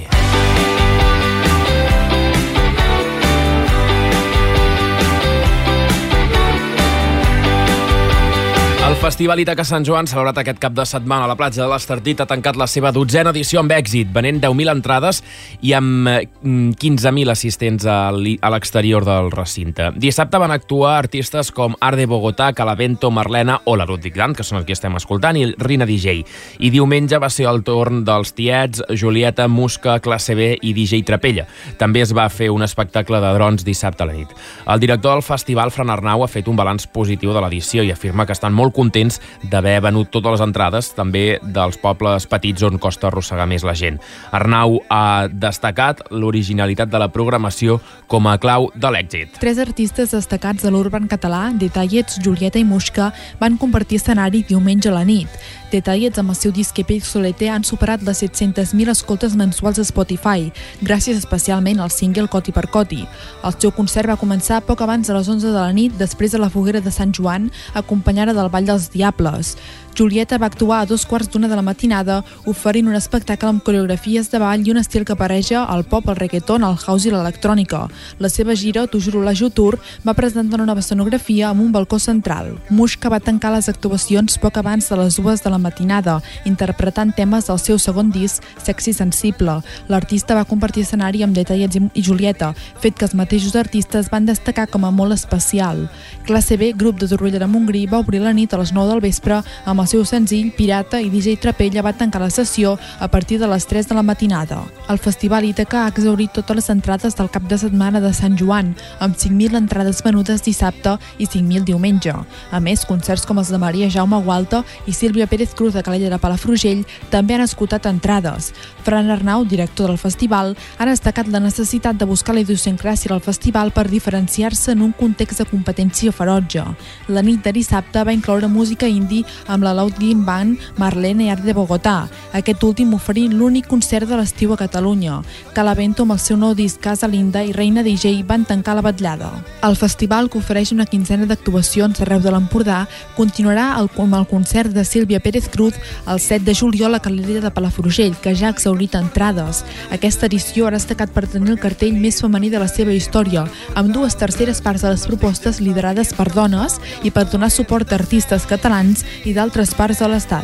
El Festival Ítaca Sant Joan, celebrat aquest cap de setmana a la platja de l'Estartit, ha tancat la seva 12a edició amb èxit, venent 10.000 entrades i amb 15.000 assistents a l'exterior del recinte. Dissabte van actuar artistes com Art de Bogotà, Calavento, Marlena o la Ludwig Band, que són els que estem escoltant, i Rina DJ. I diumenge va ser el torn dels Tiets, Julieta, Musca, Classe B i DJ Trapella. També es va fer un espectacle de drons dissabte a la nit. El director del festival, Fran Arnau, ha fet un balanç positiu de l'edició i afirma que estan molt contents d'haver venut totes les entrades, també dels pobles petits on costa arrossegar més la gent. Arnau ha destacat l'originalitat de la programació com a clau de l'èxit. 3 artistes destacats de l'urban català, Detallets, Julieta i Musca, van compartir escenari diumenge a la nit. Detallets, amb el seu disc EP Solete, han superat les 700.000 escoltes mensuals a Spotify, gràcies especialment al single Coti per Coti. El seu concert va començar poc abans de les 11 de la nit, després de la foguera de Sant Joan, acompanyada del Ball dels Diables. Julieta va actuar a 2:15 de la matinada, oferint un espectacle amb coreografies de ball i un estil que apareja el pop, el reggaeton, el house i l'electrònica. La seva gira, T'ho juro la Jutur, va presentar una nova escenografia amb un balcó central. Musca va tancar les actuacions poc abans de les 2 de la matinada, interpretant temes del seu segon disc, Sexy Sensible. L'artista va compartir escenari amb Detallets i Julieta, fet que els mateixos artistes van destacar com a molt especial. Classe B, grup de Torroella de Montgrí, va obrir la nit a les 9 del vespre amb el seu senzill Pirata, i DJ Trapella va tancar la sessió a partir de les 3 de la matinada. El Festival Ítaca ha exhaurit totes les entrades del cap de setmana de Sant Joan, amb 5.000 entrades venudes dissabte i 5.000 diumenge. A més, concerts com els de Maria Jaume Gualta i Sílvia Pérez Cruz de Calella de Palafrugell també han esgotat entrades. Fran Arnau, director del festival, ha destacat la necessitat de buscar la idiosincràsia al festival per diferenciar-se en un context de competència ferotge. La nit de dissabte va incloure música indie amb la Ludwig Band, Marlena i Art de Bogotà. Aquest últim oferint l'únic concert de l'estiu a Catalunya. Calavento, amb el seu nou disc Casa Linda, i Reina DJ van tancar la vetllada. El festival, que ofereix una quinzena d'actuacions arreu de l'Empordà, continuarà amb el concert de Sílvia Pérez Cruz el 7 de juliol a Calella de Palafrugell, que ja ha exhaurit entrades. Aquesta edició ha destacat per tenir el cartell més femení de la seva història, amb 2/3 parts de les propostes liderades per dones i per donar suport a artistes catalans i d'altres parts de l'Estat.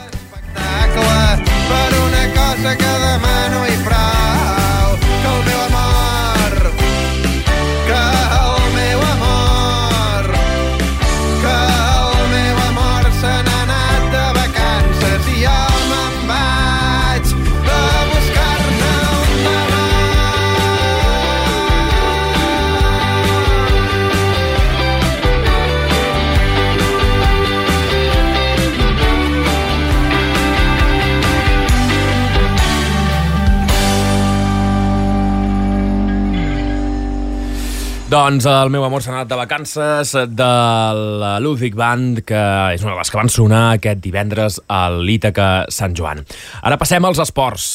Per una cosa que demano i prou, que el meu amor, que el meu amor, que el meu amor se n'ha anat de vacances i jo me'n vaig a buscar-ne un demà. Doncs el meu amor s'ha anat de vacances de la Ludwig Band, que és una de les que van sonar aquest divendres a l'Ítaca Sant Joan. Ara passem als esports.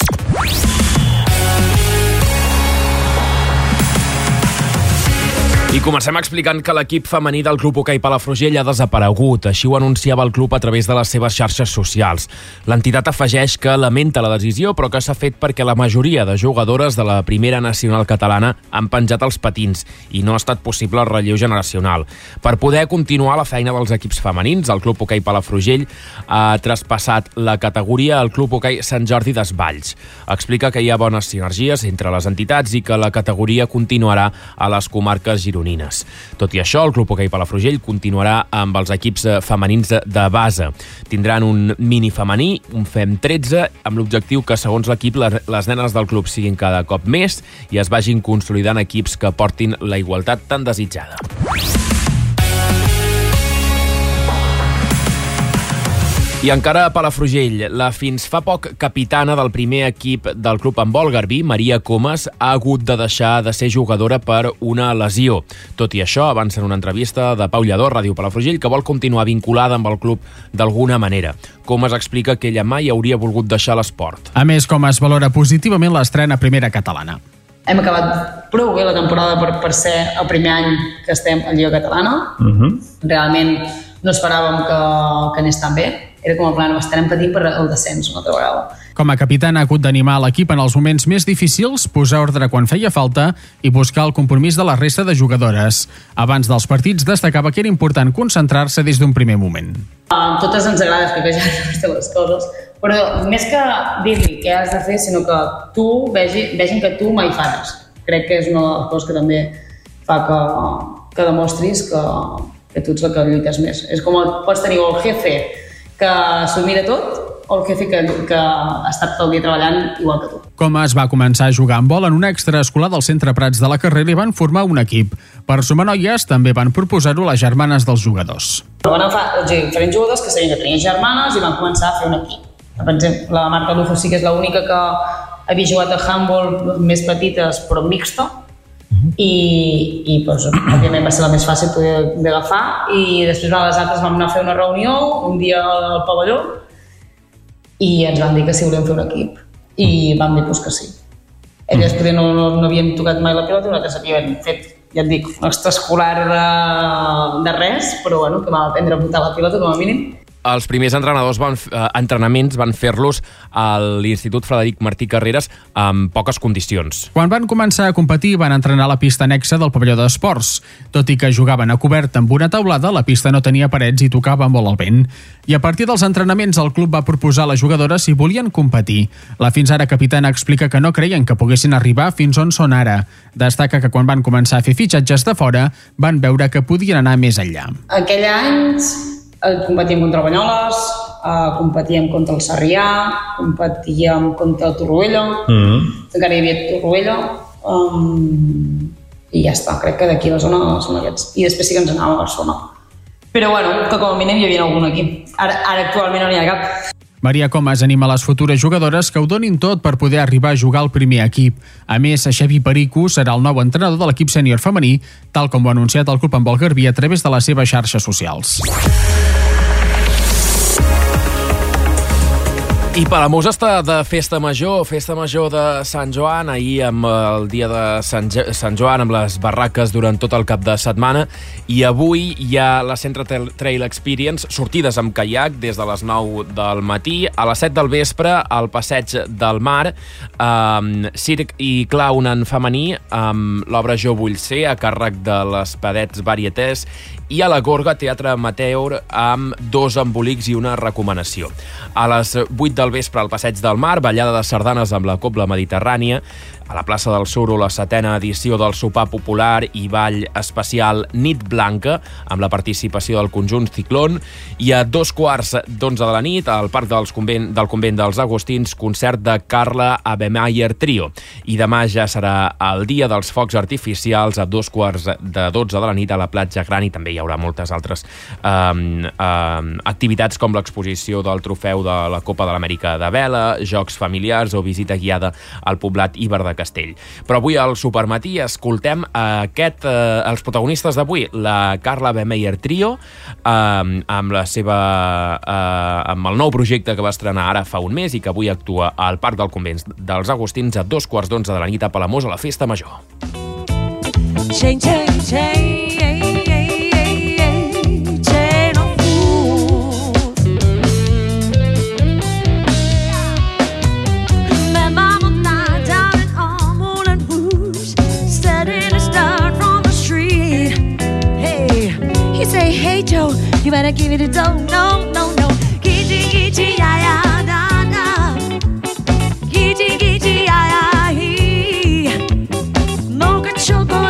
I comencem explicant que l'equip femení del Club Hoquei Palafrugell ha desaparegut. Així ho anunciava el club a través de les seves xarxes socials. L'entitat afegeix que lamenta la decisió, però que s'ha fet perquè la majoria de jugadores de la primera nacional catalana han penjat els patins i no ha estat possible el relleu generacional. Per poder continuar la feina dels equips femenins, el Club Hoquei Palafrugell ha traspassat la categoria al Club Hoquei Sant Jordi d'Esvalls. Explica que hi ha bones sinergies entre les entitats i que la categoria continuarà a les comarques gironines. Tot i això, el Club Hoquei Palafrugell continuarà amb els equips femenins de base. Tindran un mini femení, un FEM 13, amb l'objectiu que, segons l'equip, les nenes del club siguin cada cop més i es vagin consolidant equips que portin la igualtat tan desitjada. I encara a Palafrugell, la fins fa poc capitana del primer equip del club handbol garbí, Maria Comas, ha hagut de deixar de ser jugadora per una lesió. Tot i això, avança en una entrevista de Pau Lledó, Ràdio Palafrugell, que vol continuar vinculada amb el club d'alguna manera. Comas explica que ella mai hauria volgut deixar l'esport. A més, Comas valora positivament l'estrena a primera catalana. Hem acabat prou bé la temporada per ser el primer any que estem a Lliga Catalana. Realment no esperàvem que anés tan bé. Era com el plan, estarem patint per el descens una altra vegada. Com a capitana ha hagut d'animar l'equip en els moments més difícils, posar ordre quan feia falta i buscar el compromís de la resta de jugadores. Abans dels partits destacava que era important concentrar-se des d'un primer moment. A totes ens agrada explicar les coses, però més que dir-li què has de fer, sinó que tu vegin que tu mai falles. Crec que és una de les coses que també fa que demostris que tu ets la que lluites més. És com pots tenir el jefe que s'ho mira tot o el jefe que ha estat tot el dia treballant igual que tu. Comas va començar a jugar amb vol en una extraescolar del Centre Prats de la Carrera i van formar un equip. Per sumar noies també van proposar-ho les germanes dels jugadors. Van agafar diferents jugadors que sabien que tenien germanes i van començar a fer un equip. Per exemple, la Marta Lufo sí que és l'única que havia jugat a handball més petites però mixta i doncs, òbviament va ser la més fàcil d'agafar i després les altres vam anar a fer una reunió un dia al pavelló i ens van dir que sí, volíem fer un equip i vam dir que sí. Elles potser no havien tocat mai la pilota i nosaltres havíem fet, ja et dic, un extraescolar de res, però bueno, que vam aprendre a botar la pilota com a mínim. Els primers entrenaments van fer-los a l'Institut Frederic Martí Carreras amb poques condicions. Quan van començar a competir van entrenar a la pista anexa del pavelló d'esports. Tot i que jugaven a cobert amb una taulada, la pista no tenia parets i tocava molt el vent. I a partir dels entrenaments el club va proposar a les jugadores si volien competir. La fins ara capitana explica que no creien que poguessin arribar fins on són ara. Destaca que quan van començar a fer fitxatges de fora van veure que podien anar més enllà. Aquell any competíem contra Banyoles, competíem contra el Sarrià, competíem contra el Torroella, encara hi havia Torroella, i ja està, crec que d'aquí la zona són aquests. I després sí que ens anàvem a Barcelona. Però bueno, que com a mínim hi havia algun aquí. Ara actualment no n'hi ha cap. Maria Comas anima les futures jugadores que ho donin tot per poder arribar a jugar al primer equip. A més, Xavi Perico serà el nou entrenador de l'equip sènior femení, tal com ho ha anunciat el club handbol garbí a través de les seves xarxes socials. I Palamós està de festa major de Sant Joan, ahir amb el dia de Sant Joan, amb les barraques durant tot el cap de setmana, i avui hi ha la Centre Trail Experience, sortides amb caiac des de les 9 del matí, a les 7 del vespre al Passeig del Mar, circ i clown en femení, amb l'obra Jo vull ser, a càrrec de les Padets Varietés, i a la Gorga Teatre Amateur amb 2 embolics i una recomanació. A les 8 del vespre al Passeig del Mar, ballada de sardanes amb la Cobla Mediterrània, a la plaça del Suro la 7ª edició del sopar popular i ball especial Nit Blanca, amb la participació del conjunt Ciclón, i a 2:15 de la nit, al Parc del Convent dels Agustins, concert de Carla Abemeyer Trio. I demà ja serà el dia dels focs artificials a 2:15 de la nit a la Platja Gran, i també hi haurà moltes altres activitats com l'exposició del trofeu de la Copa de l'Amèrica mica de vela, jocs familiars o visita guiada al poblat Iber de Castell. Però avui al Supermatí escoltem els protagonistes d'avui, la Carla Bemeyer Trio, amb el nou projecte que va estrenar ara fa un mes i que avui actua al Parc del Convent dels Agustins a 2:15 de la nit a Palamós a la Festa Major. Chain, chain, chain, chain of fools. Met Mama night down in Moulin Rouge, studying a star from the street. Hey, he say, hey Joe, you better give it a dough. No, no, no. Giddy, giddy, ya, ya, da, da. Giddy, giddy, ya, ya, he. Mocha chocolate.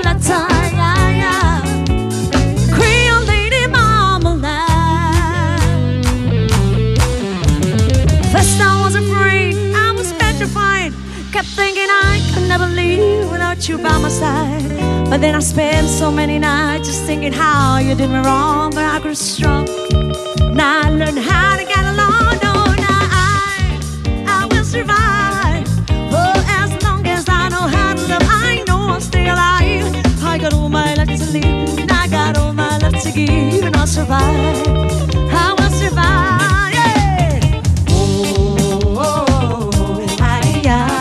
Kept thinking I could never leave without you by my side. But then I spent so many nights just thinking how you did me wrong. But I grew strong. Now I learned how to get along. No, now I will survive. Oh, as long as I know how to love, I know I'll stay alive. I got all my life to live, and I got all my life to give, and I'll survive. I will survive. Yeah. Oh, oh, oh, I.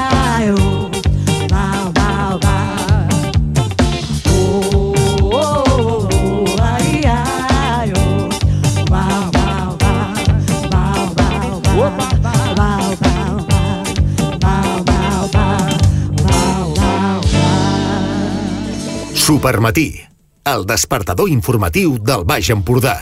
Supermatí, el despertador informatiu del Baix Empordà.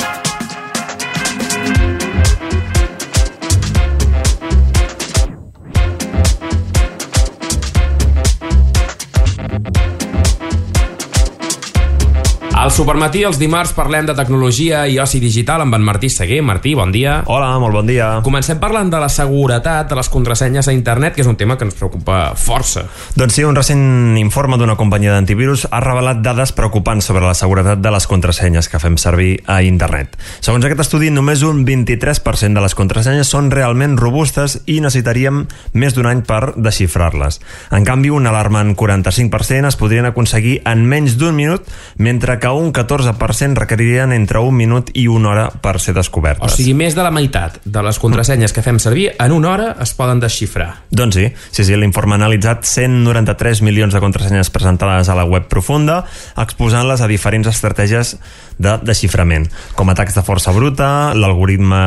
Al Supermatí, els dimarts, parlem de tecnologia i oci digital amb en Martí Seguer. Martí, bon dia. Hola, molt bon dia. Comencem parlant de la seguretat de les contrasenyes a internet, que és un tema que ens preocupa força. Doncs sí, un recent informe d'una companyia d'antivirus ha revelat dades preocupants sobre la seguretat de les contrasenyes que fem servir a internet. Segons aquest estudi, només un 23% de les contrasenyes són realment robustes i necessitaríem més d'un any per desxifrar-les. En canvi, un alarmant 45% es podrien aconseguir en menys d'un minut, mentre que un 14% requeririen entre un minut i una hora per ser descobertes. O sigui, més de la meitat de les contrasenyes que fem servir en una hora es poden desxifrar. Doncs sí, l'informe ha analitzat 193 milions de contrasenyes presentades a la web profunda, exposant-les a diferents estratègies de desxiframent, com atacs de força bruta, l'algoritme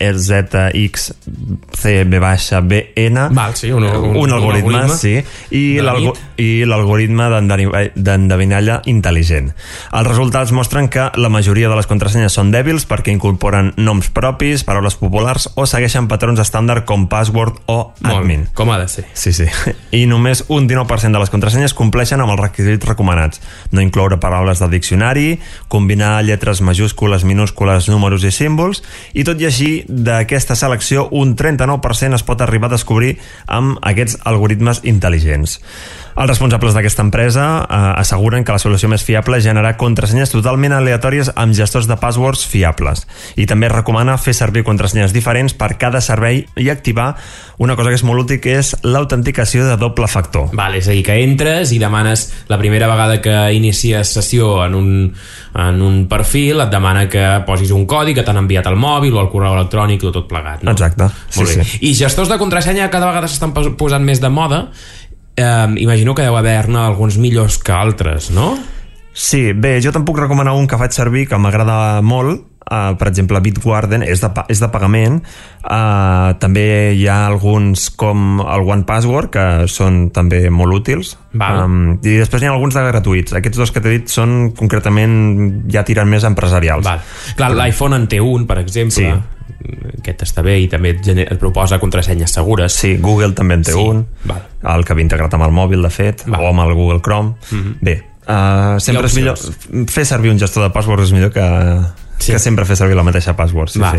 EZXCB-BN, un algoritme, sí, i l'algoritme d'endevinalla intel·ligent. Els resultats mostren que la majoria de les contrasenyes són dèbils perquè incorporen noms propis, paraules populars o segueixen patrons estàndard com password o admin. Com ha de ser. Sí. I només un 19% de les contrasenyes compleixen amb els requisits recomanats. No incloure paraules del diccionari, combinar lletres majúscules, minúscules, números i símbols, i tot i així, d'aquesta selecció, un 39% es pot arribar a descobrir amb aquests algoritmes intel·ligents. Els responsables d'aquesta empresa asseguren que la solució més fiable és generar contrasenyes totalment aleatòries amb gestors de passwords fiables. I també recomana fer servir contrasenyes diferents per cada servei i activar una cosa que és molt útil, que és l'autenticació de doble factor. És a dir, que entres i demanes la primera vegada que inicies sessió en un perfil, et demana que posis un codi que t'han enviat al mòbil o al correu electrònic o tot plegat, no? Exacte. Molt bé. I gestors de contrasenya cada vegada s'estan posant més de moda. Imagino que deu haver-ne alguns millors que altres, no? Sí, bé, jo te'n puc recomanar un que faig servir que m'agrada molt. Per exemple, Bitwarden és de pagament. També hi ha alguns com el OnePassword que són també molt útils. I després hi ha alguns de gratuïts. Aquests dos que t'he dit són concretament, ja tiren més empresarials. Clar, l'iPhone en té un, per exemple. Aquest està bé i també et proposa contrasenyes segures. Sí, Google també en té un. El que ve integrat amb el mòbil, de fet, o amb el Google Chrome. Bé, sempre és millor fer servir un gestor de password, és millor que sempre fer servir la mateixa password.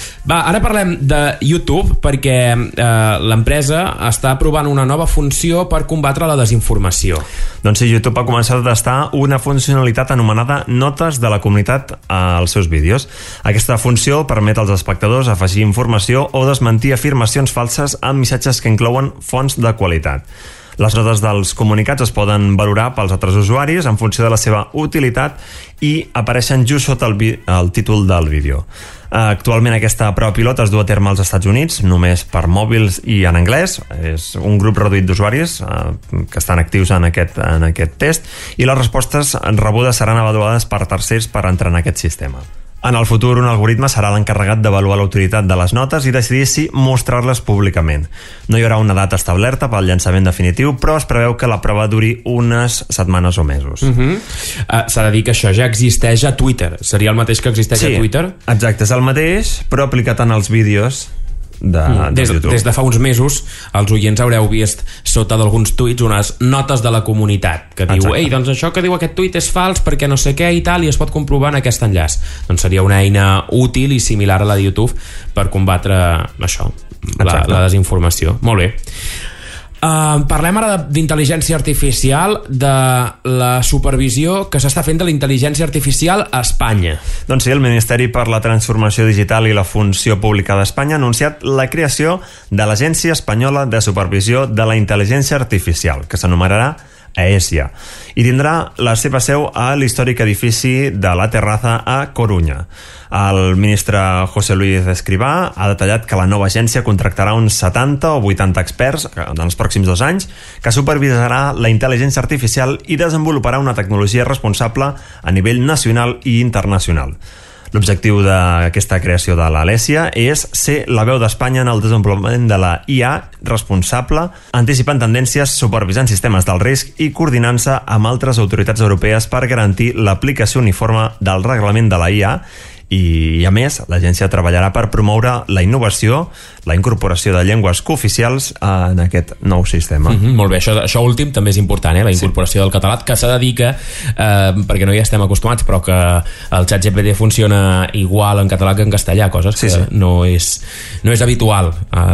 Va, ara parlem de YouTube perquè l'empresa està provant una nova funció per combatre la desinformació. Doncs sí, YouTube ha començat a testar una funcionalitat anomenada Notes de la comunitat als seus vídeos. Aquesta funció permet als espectadors afegir informació o desmentir afirmacions falses amb missatges que inclouen fonts de qualitat. Les notes dels comunicats es poden valorar pels altres usuaris en funció de la seva utilitat i apareixen just sota el títol del vídeo. Actualment aquesta prova pilot es du a terme als Estats Units, només per mòbils i en anglès. És un grup reduït d'usuaris que estan actius en aquest test, i les respostes rebudes seran avaluades per tercers per entrar en aquest sistema. En el futur, un algoritme serà l'encarregat d'avaluar la utilitat de les notes i decidir si mostrar-les públicament. No hi haurà una data establerta pel llançament definitiu, però es preveu que la prova duri unes setmanes o mesos. S'ha de dir que això ja existeix a Twitter. Seria el mateix que existeix a Twitter? Sí, exacte, és el mateix, però aplicat en els vídeos de YouTube. Des de fa uns mesos els oients haureu vist sota d'alguns tuits unes notes de la comunitat que diu, ei, doncs això que diu aquest tuit és fals perquè no sé què i tal, i es pot comprovar en aquest enllaç. Doncs seria una eina útil i similar a la de YouTube per combatre això, la desinformació. Molt bé. Parlem ara d'intel·ligència artificial, de la supervisió que s'està fent de la intel·ligència artificial a Espanya. Doncs sí, el Ministeri per la Transformació Digital i la Funció Pública d'Espanya ha anunciat la creació de l'Agència Espanyola de Supervisió de la Intel·ligència Artificial, que s'anomenarà AESIA, i tindrà la seva seu a l'històric edifici de la Terraza a Corunya. El ministre José Luis Escrivá ha detallat que la nova agència contractarà uns 70 o 80 experts en els pròxims 2 anys que supervisarà la intel·ligència artificial i desenvoluparà una tecnologia responsable a nivell nacional i internacional. L'objectiu d'aquesta creació de l'AESIA és ser la veu d'Espanya en el desenvolupament de la IA responsable, anticipant tendències, supervisant sistemes del risc i coordinant-se amb altres autoritats europees per garantir l'aplicació uniforme del reglament de la IA. I a més, l'agència treballarà per promoure la innovació, la incorporació de llengües cooficials en aquest nou sistema. Molt bé, això últim també és important, la incorporació del català, que s'ha de dir que, perquè no hi estem acostumats, però que el ChatGPT funciona igual en català que en castellà, coses que no és habitual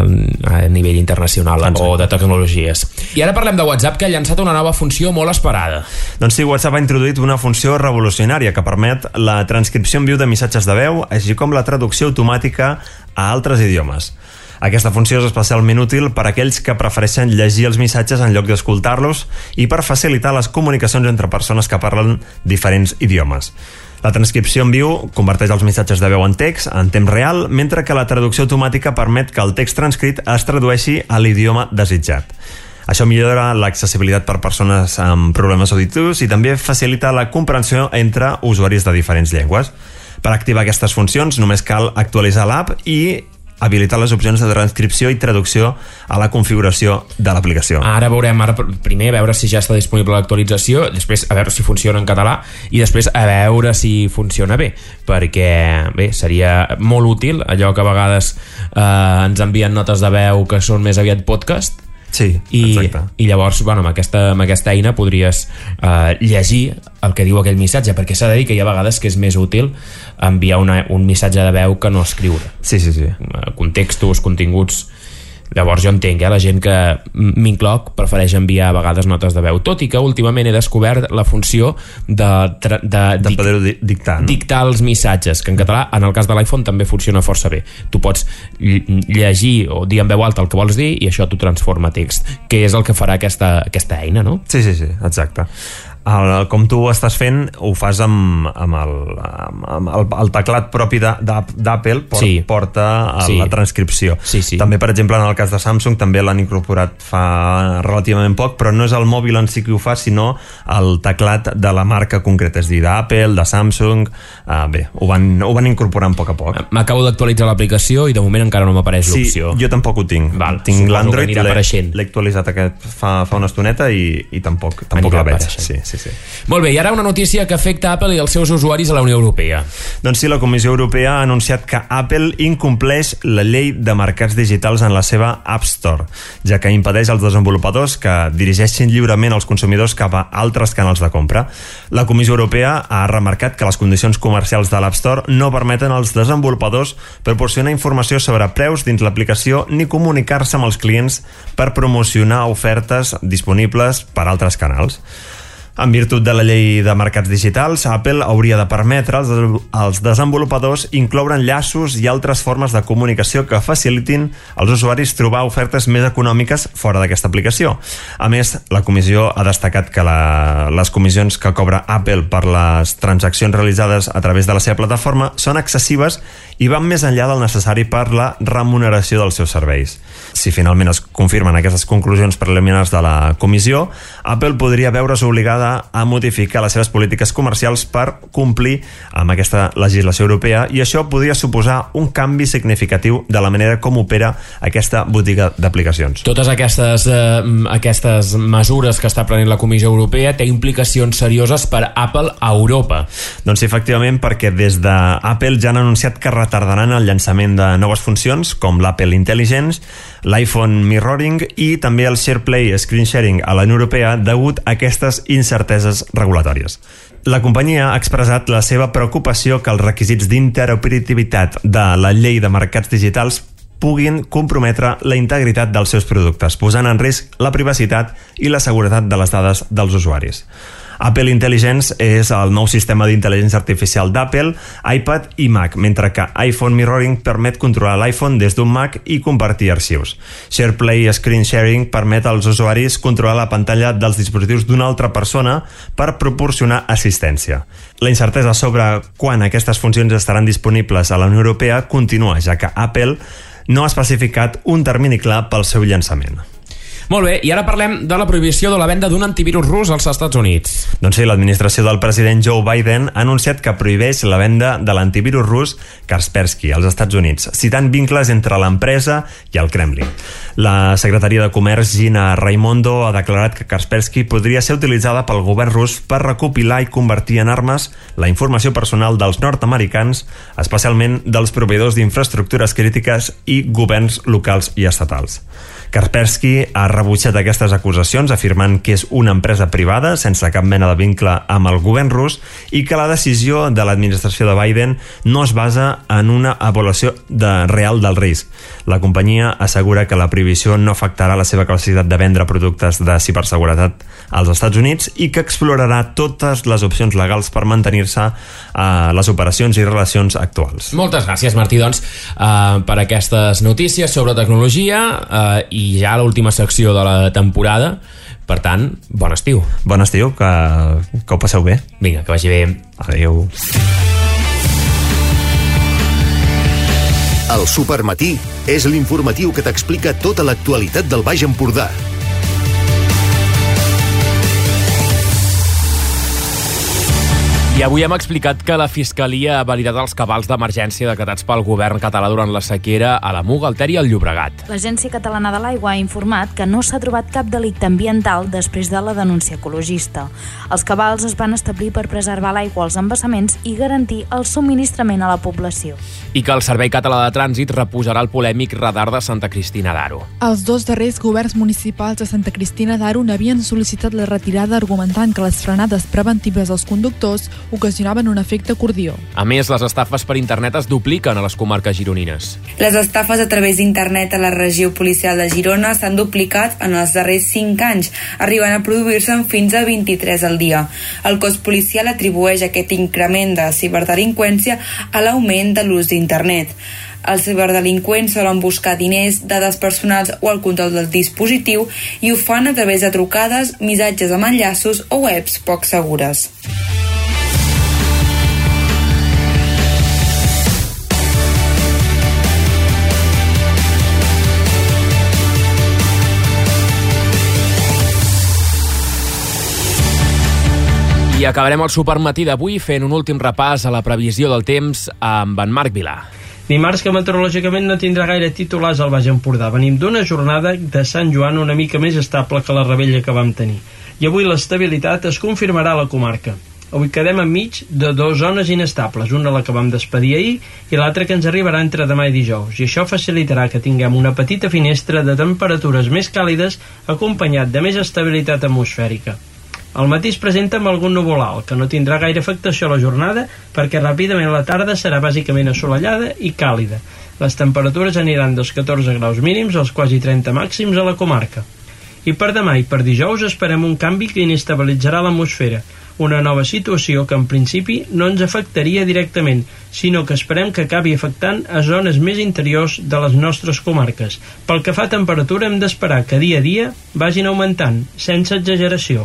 a nivell internacional o de tecnologies. I ara parlem de WhatsApp, que ha llançat una nova funció molt esperada. Doncs sí, WhatsApp ha introduït una funció revolucionària que permet la transcripció en viu de missatges de veu, així com la traducció automàtica a altres idiomes. Aquesta funció és especialment útil per a aquells que prefereixen llegir els missatges en lloc d'escoltar-los i per facilitar les comunicacions entre persones que parlen diferents idiomes. La transcripció en viu converteix els missatges de veu en text en temps real, mentre que la traducció automàtica permet que el text transcrit es tradueixi a l'idioma desitjat. Això millora l'accessibilitat per persones amb problemes auditius i també facilita la comprensió entre usuaris de diferents llengües. Per activar aquestes funcions només cal actualitzar l'app i habilitar les opcions de transcripció i traducció a la configuració de l'aplicació. Ara veurem, primer a veure si ja està disponible l'actualització, després a veure si funciona en català i després a veure si funciona bé, perquè bé, seria molt útil allò que a vegades ens envien notes de veu que són més aviat podcast. Sí, exacte. I llavors, amb aquesta eina podries llegir el que diu aquell missatge, perquè s'ha de dir que hi ha vegades que és més útil enviar un missatge de veu que no escriure. Sí. Contextos, continguts. Llavors jo entenc, la gent que m'incloc prefereix enviar a vegades notes de veu, tot i que últimament he descobert la funció de poder dictar, no? Dictar els missatges, que en català, en el cas de l'iPhone, també funciona força bé. Tu pots llegir o dir en veu alta el que vols dir i això t'ho transforma a text, que és el que farà aquesta eina, no? Sí, exacte. Com tu ho estàs fent, ho fas amb el teclat propi d'Apple, porta la transcripció. També, per exemple, en el cas de Samsung també l'han incorporat fa relativament poc, però no és el mòbil en si que ho fa, sinó el teclat de la marca concreta, és a dir, d'Apple, de Samsung. Bé, ho van incorporant a poc a poc. M'acabo d'actualitzar l'aplicació i de moment encara no m'apareix l'opció. Jo tampoc ho tinc. Tinc l'Android, l'he actualitzat fa una estoneta i tampoc la veig. Molt bé, i ara una notícia que afecta Apple i els seus usuaris a la Unió Europea. Doncs sí, la Comissió Europea ha anunciat que Apple incompleix la llei de mercats digitals en la seva App Store, ja que impedeix als desenvolupadors que dirigeixin lliurement els consumidors cap a altres canals de compra. La Comissió Europea ha remarcat que les condicions comercials de l'App Store no permeten als desenvolupadors proporcionar informació sobre preus dins l'aplicació ni comunicar-se amb els clients per promocionar ofertes disponibles per altres canals. En virtut de la llei de mercats digitals, Apple hauria de permetre als desenvolupadors incloure enllaços i altres formes de comunicació que facilitin als usuaris trobar ofertes més econòmiques fora d'aquesta aplicació. A més, la comissió ha destacat que les comissions que cobra Apple per les transaccions realitzades a través de la seva plataforma són excessives i van més enllà del necessari per la remuneració dels seus serveis. Si finalment es confirmen aquestes conclusions preliminars de la comissió, Apple podria veure's obligada a modificar les seves polítiques comercials per complir amb aquesta legislació europea, i això podria suposar un canvi significatiu de la manera com opera aquesta botiga d'aplicacions. Totes aquestes mesures que està prenent la Comissió Europea té implicacions serioses per Apple a Europa. Doncs sí, efectivament, perquè des d'Apple ja han anunciat que retardaran el llançament de noves funcions com l'Apple Intelligence, l'iPhone Mirroring i també el SharePlay Screen Sharing a la Unió Europea degut a aquestes incerteses regulatòries. La companyia ha expressat la seva preocupació que els requisits d'interoperabilitat de la llei de mercats digitals puguin comprometre la integritat dels seus productes, posant en risc la privacitat i la seguretat de les dades dels usuaris. Apple Intelligence és el nou sistema d'intel·ligència artificial d'Apple, iPad i Mac, mentre que iPhone Mirroring permet controlar l'iPhone des d'un Mac i compartir arxius. SharePlay Screen Sharing permet als usuaris controlar la pantalla dels dispositius d'una altra persona per proporcionar assistència. La incertesa sobre quan aquestes funcions estaran disponibles a la Unió Europea continua, ja que Apple no ha especificat un termini clar pel seu llançament. Molt bé, i ara parlem de la prohibició de la venda d'un antivirus rus als Estats Units. Doncs sí, l'administració del president Joe Biden ha anunciat que prohibeix la venda de l'antivirus rus Kaspersky als Estats Units, citant vincles entre l'empresa i el Kremlin. La secretaria de Comerç, Gina Raimondo, ha declarat que Kaspersky podria ser utilitzada pel govern rus per recopilar i convertir en armes la informació personal dels nord-americans, especialment dels proveïdors d'infraestructures crítiques i governs locals i estatals. Kaspersky ha rebutjat aquestes acusacions, afirmant que és una empresa privada sense cap mena de vincle amb el govern rus i que la decisió de l'administració de Biden no es basa en una avaluació real del risc. La companyia assegura que la prohibició no afectarà la seva capacitat de vendre productes de ciberseguretat als Estats Units i que explorarà totes les opcions legals per mantenir-se a les operacions i relacions actuals. Moltes gràcies, Martí, doncs, per aquestes notícies sobre tecnologia i ja l'última secció de la temporada. Per tant, bon estiu. Bon estiu, que ho passeu bé. Vinga, que vagi bé. Adéu. El Supermatí és l'informatiu que t'explica tota l'actualitat del Baix Empordà. I avui hem explicat que la Fiscalia ha validat els cabals d'emergència decretats pel govern català durant la sequera a la Muga, el Ter i el Llobregat. L'Agència Catalana de l'Aigua ha informat que no s'ha trobat cap delicte ambiental després de la denúncia ecologista. Els cabals es van establir per preservar l'aigua als embassaments i garantir el subministrament a la població. I que el Servei Català de Trànsit reposarà el polèmic radar de Santa Cristina d'Aro. Els dos darrers governs municipals de Santa Cristina d'Aro n'havien sol·licitat la retirada argumentant que les frenades preventives als conductors ocasionaven un efecte acordió. A més, les estafes per internet es dupliquen a les comarques gironines. Les estafes a través d'internet a la regió policial de Girona s'han duplicat en els darrers 5 anys, arribant a produir-se fins a 23 al dia. El cos policial atribueix aquest increment de ciberdelinqüència a l'augment de l'ús d'internet. Els ciberdelinqüents solen buscar diners, dades personals o el control del dispositiu i ho fan a través de trucades, missatges amb enllaços o webs poc segures. I acabarem el Supermatí d'avui fent un últim repàs a la previsió del temps amb en Marc Vilà. Dimarts, que meteorològicament no tindrà gaire titulars al Baix Empordà. Venim d'una jornada de Sant Joan una mica més estable que la rebella que vam tenir. I avui l'estabilitat es confirmarà a la comarca. Avui quedem enmig de dues zones inestables, una la que vam despedir ahir i l'altra que ens arribarà entre demà i dijous, i això facilitarà que tinguem una petita finestra de temperatures més càlides acompanyat de més estabilitat atmosfèrica. Al matí es presenta amb algun núvol alt, que no tindrà gaire afectació a la jornada perquè ràpidament la tarda serà bàsicament assolellada i càlida. Les temperatures aniran dels 14 graus mínims als quasi 30 màxims a la comarca. I per demà i per dijous esperem un canvi que inestabilitzarà l'atmosfera, una nova situació que en principi no ens afectaria directament, sinó que esperem que acabi afectant a zones més interiors de les nostres comarques. Pel que fa a temperatura hem d'esperar que dia a dia vagin augmentant, sense exageració.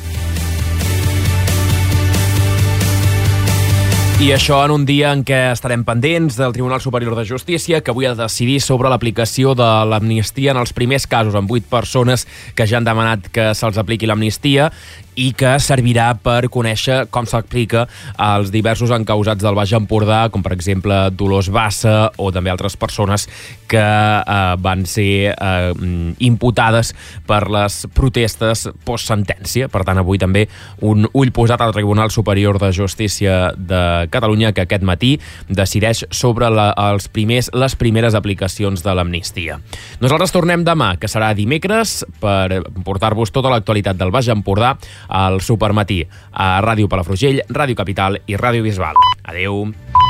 I això en un dia en què estarem pendents del Tribunal Superior de Justícia, que avui ha de decidir sobre l'aplicació de l'amnistia en els primers casos, amb 8 persones que ja han demanat que se'ls apliqui l'amnistia i que servirà per conèixer com s'aplica als diversos encausats del Baix Empordà, com per exemple Dolors Bassa o també altres persones que van ser imputades per les protestes postsentència. Per tant, avui també un ull posat al Tribunal Superior de Justícia de Catalunya, que aquest matí decideix sobre les primeres aplicacions de l'amnistia. Nosaltres tornem demà, que serà dimecres, per portar-vos tota l'actualitat del Baix Empordà al Supermatí, a Ràdio Palafrugell, Ràdio Capital i Ràdio Bisbal. Adeu.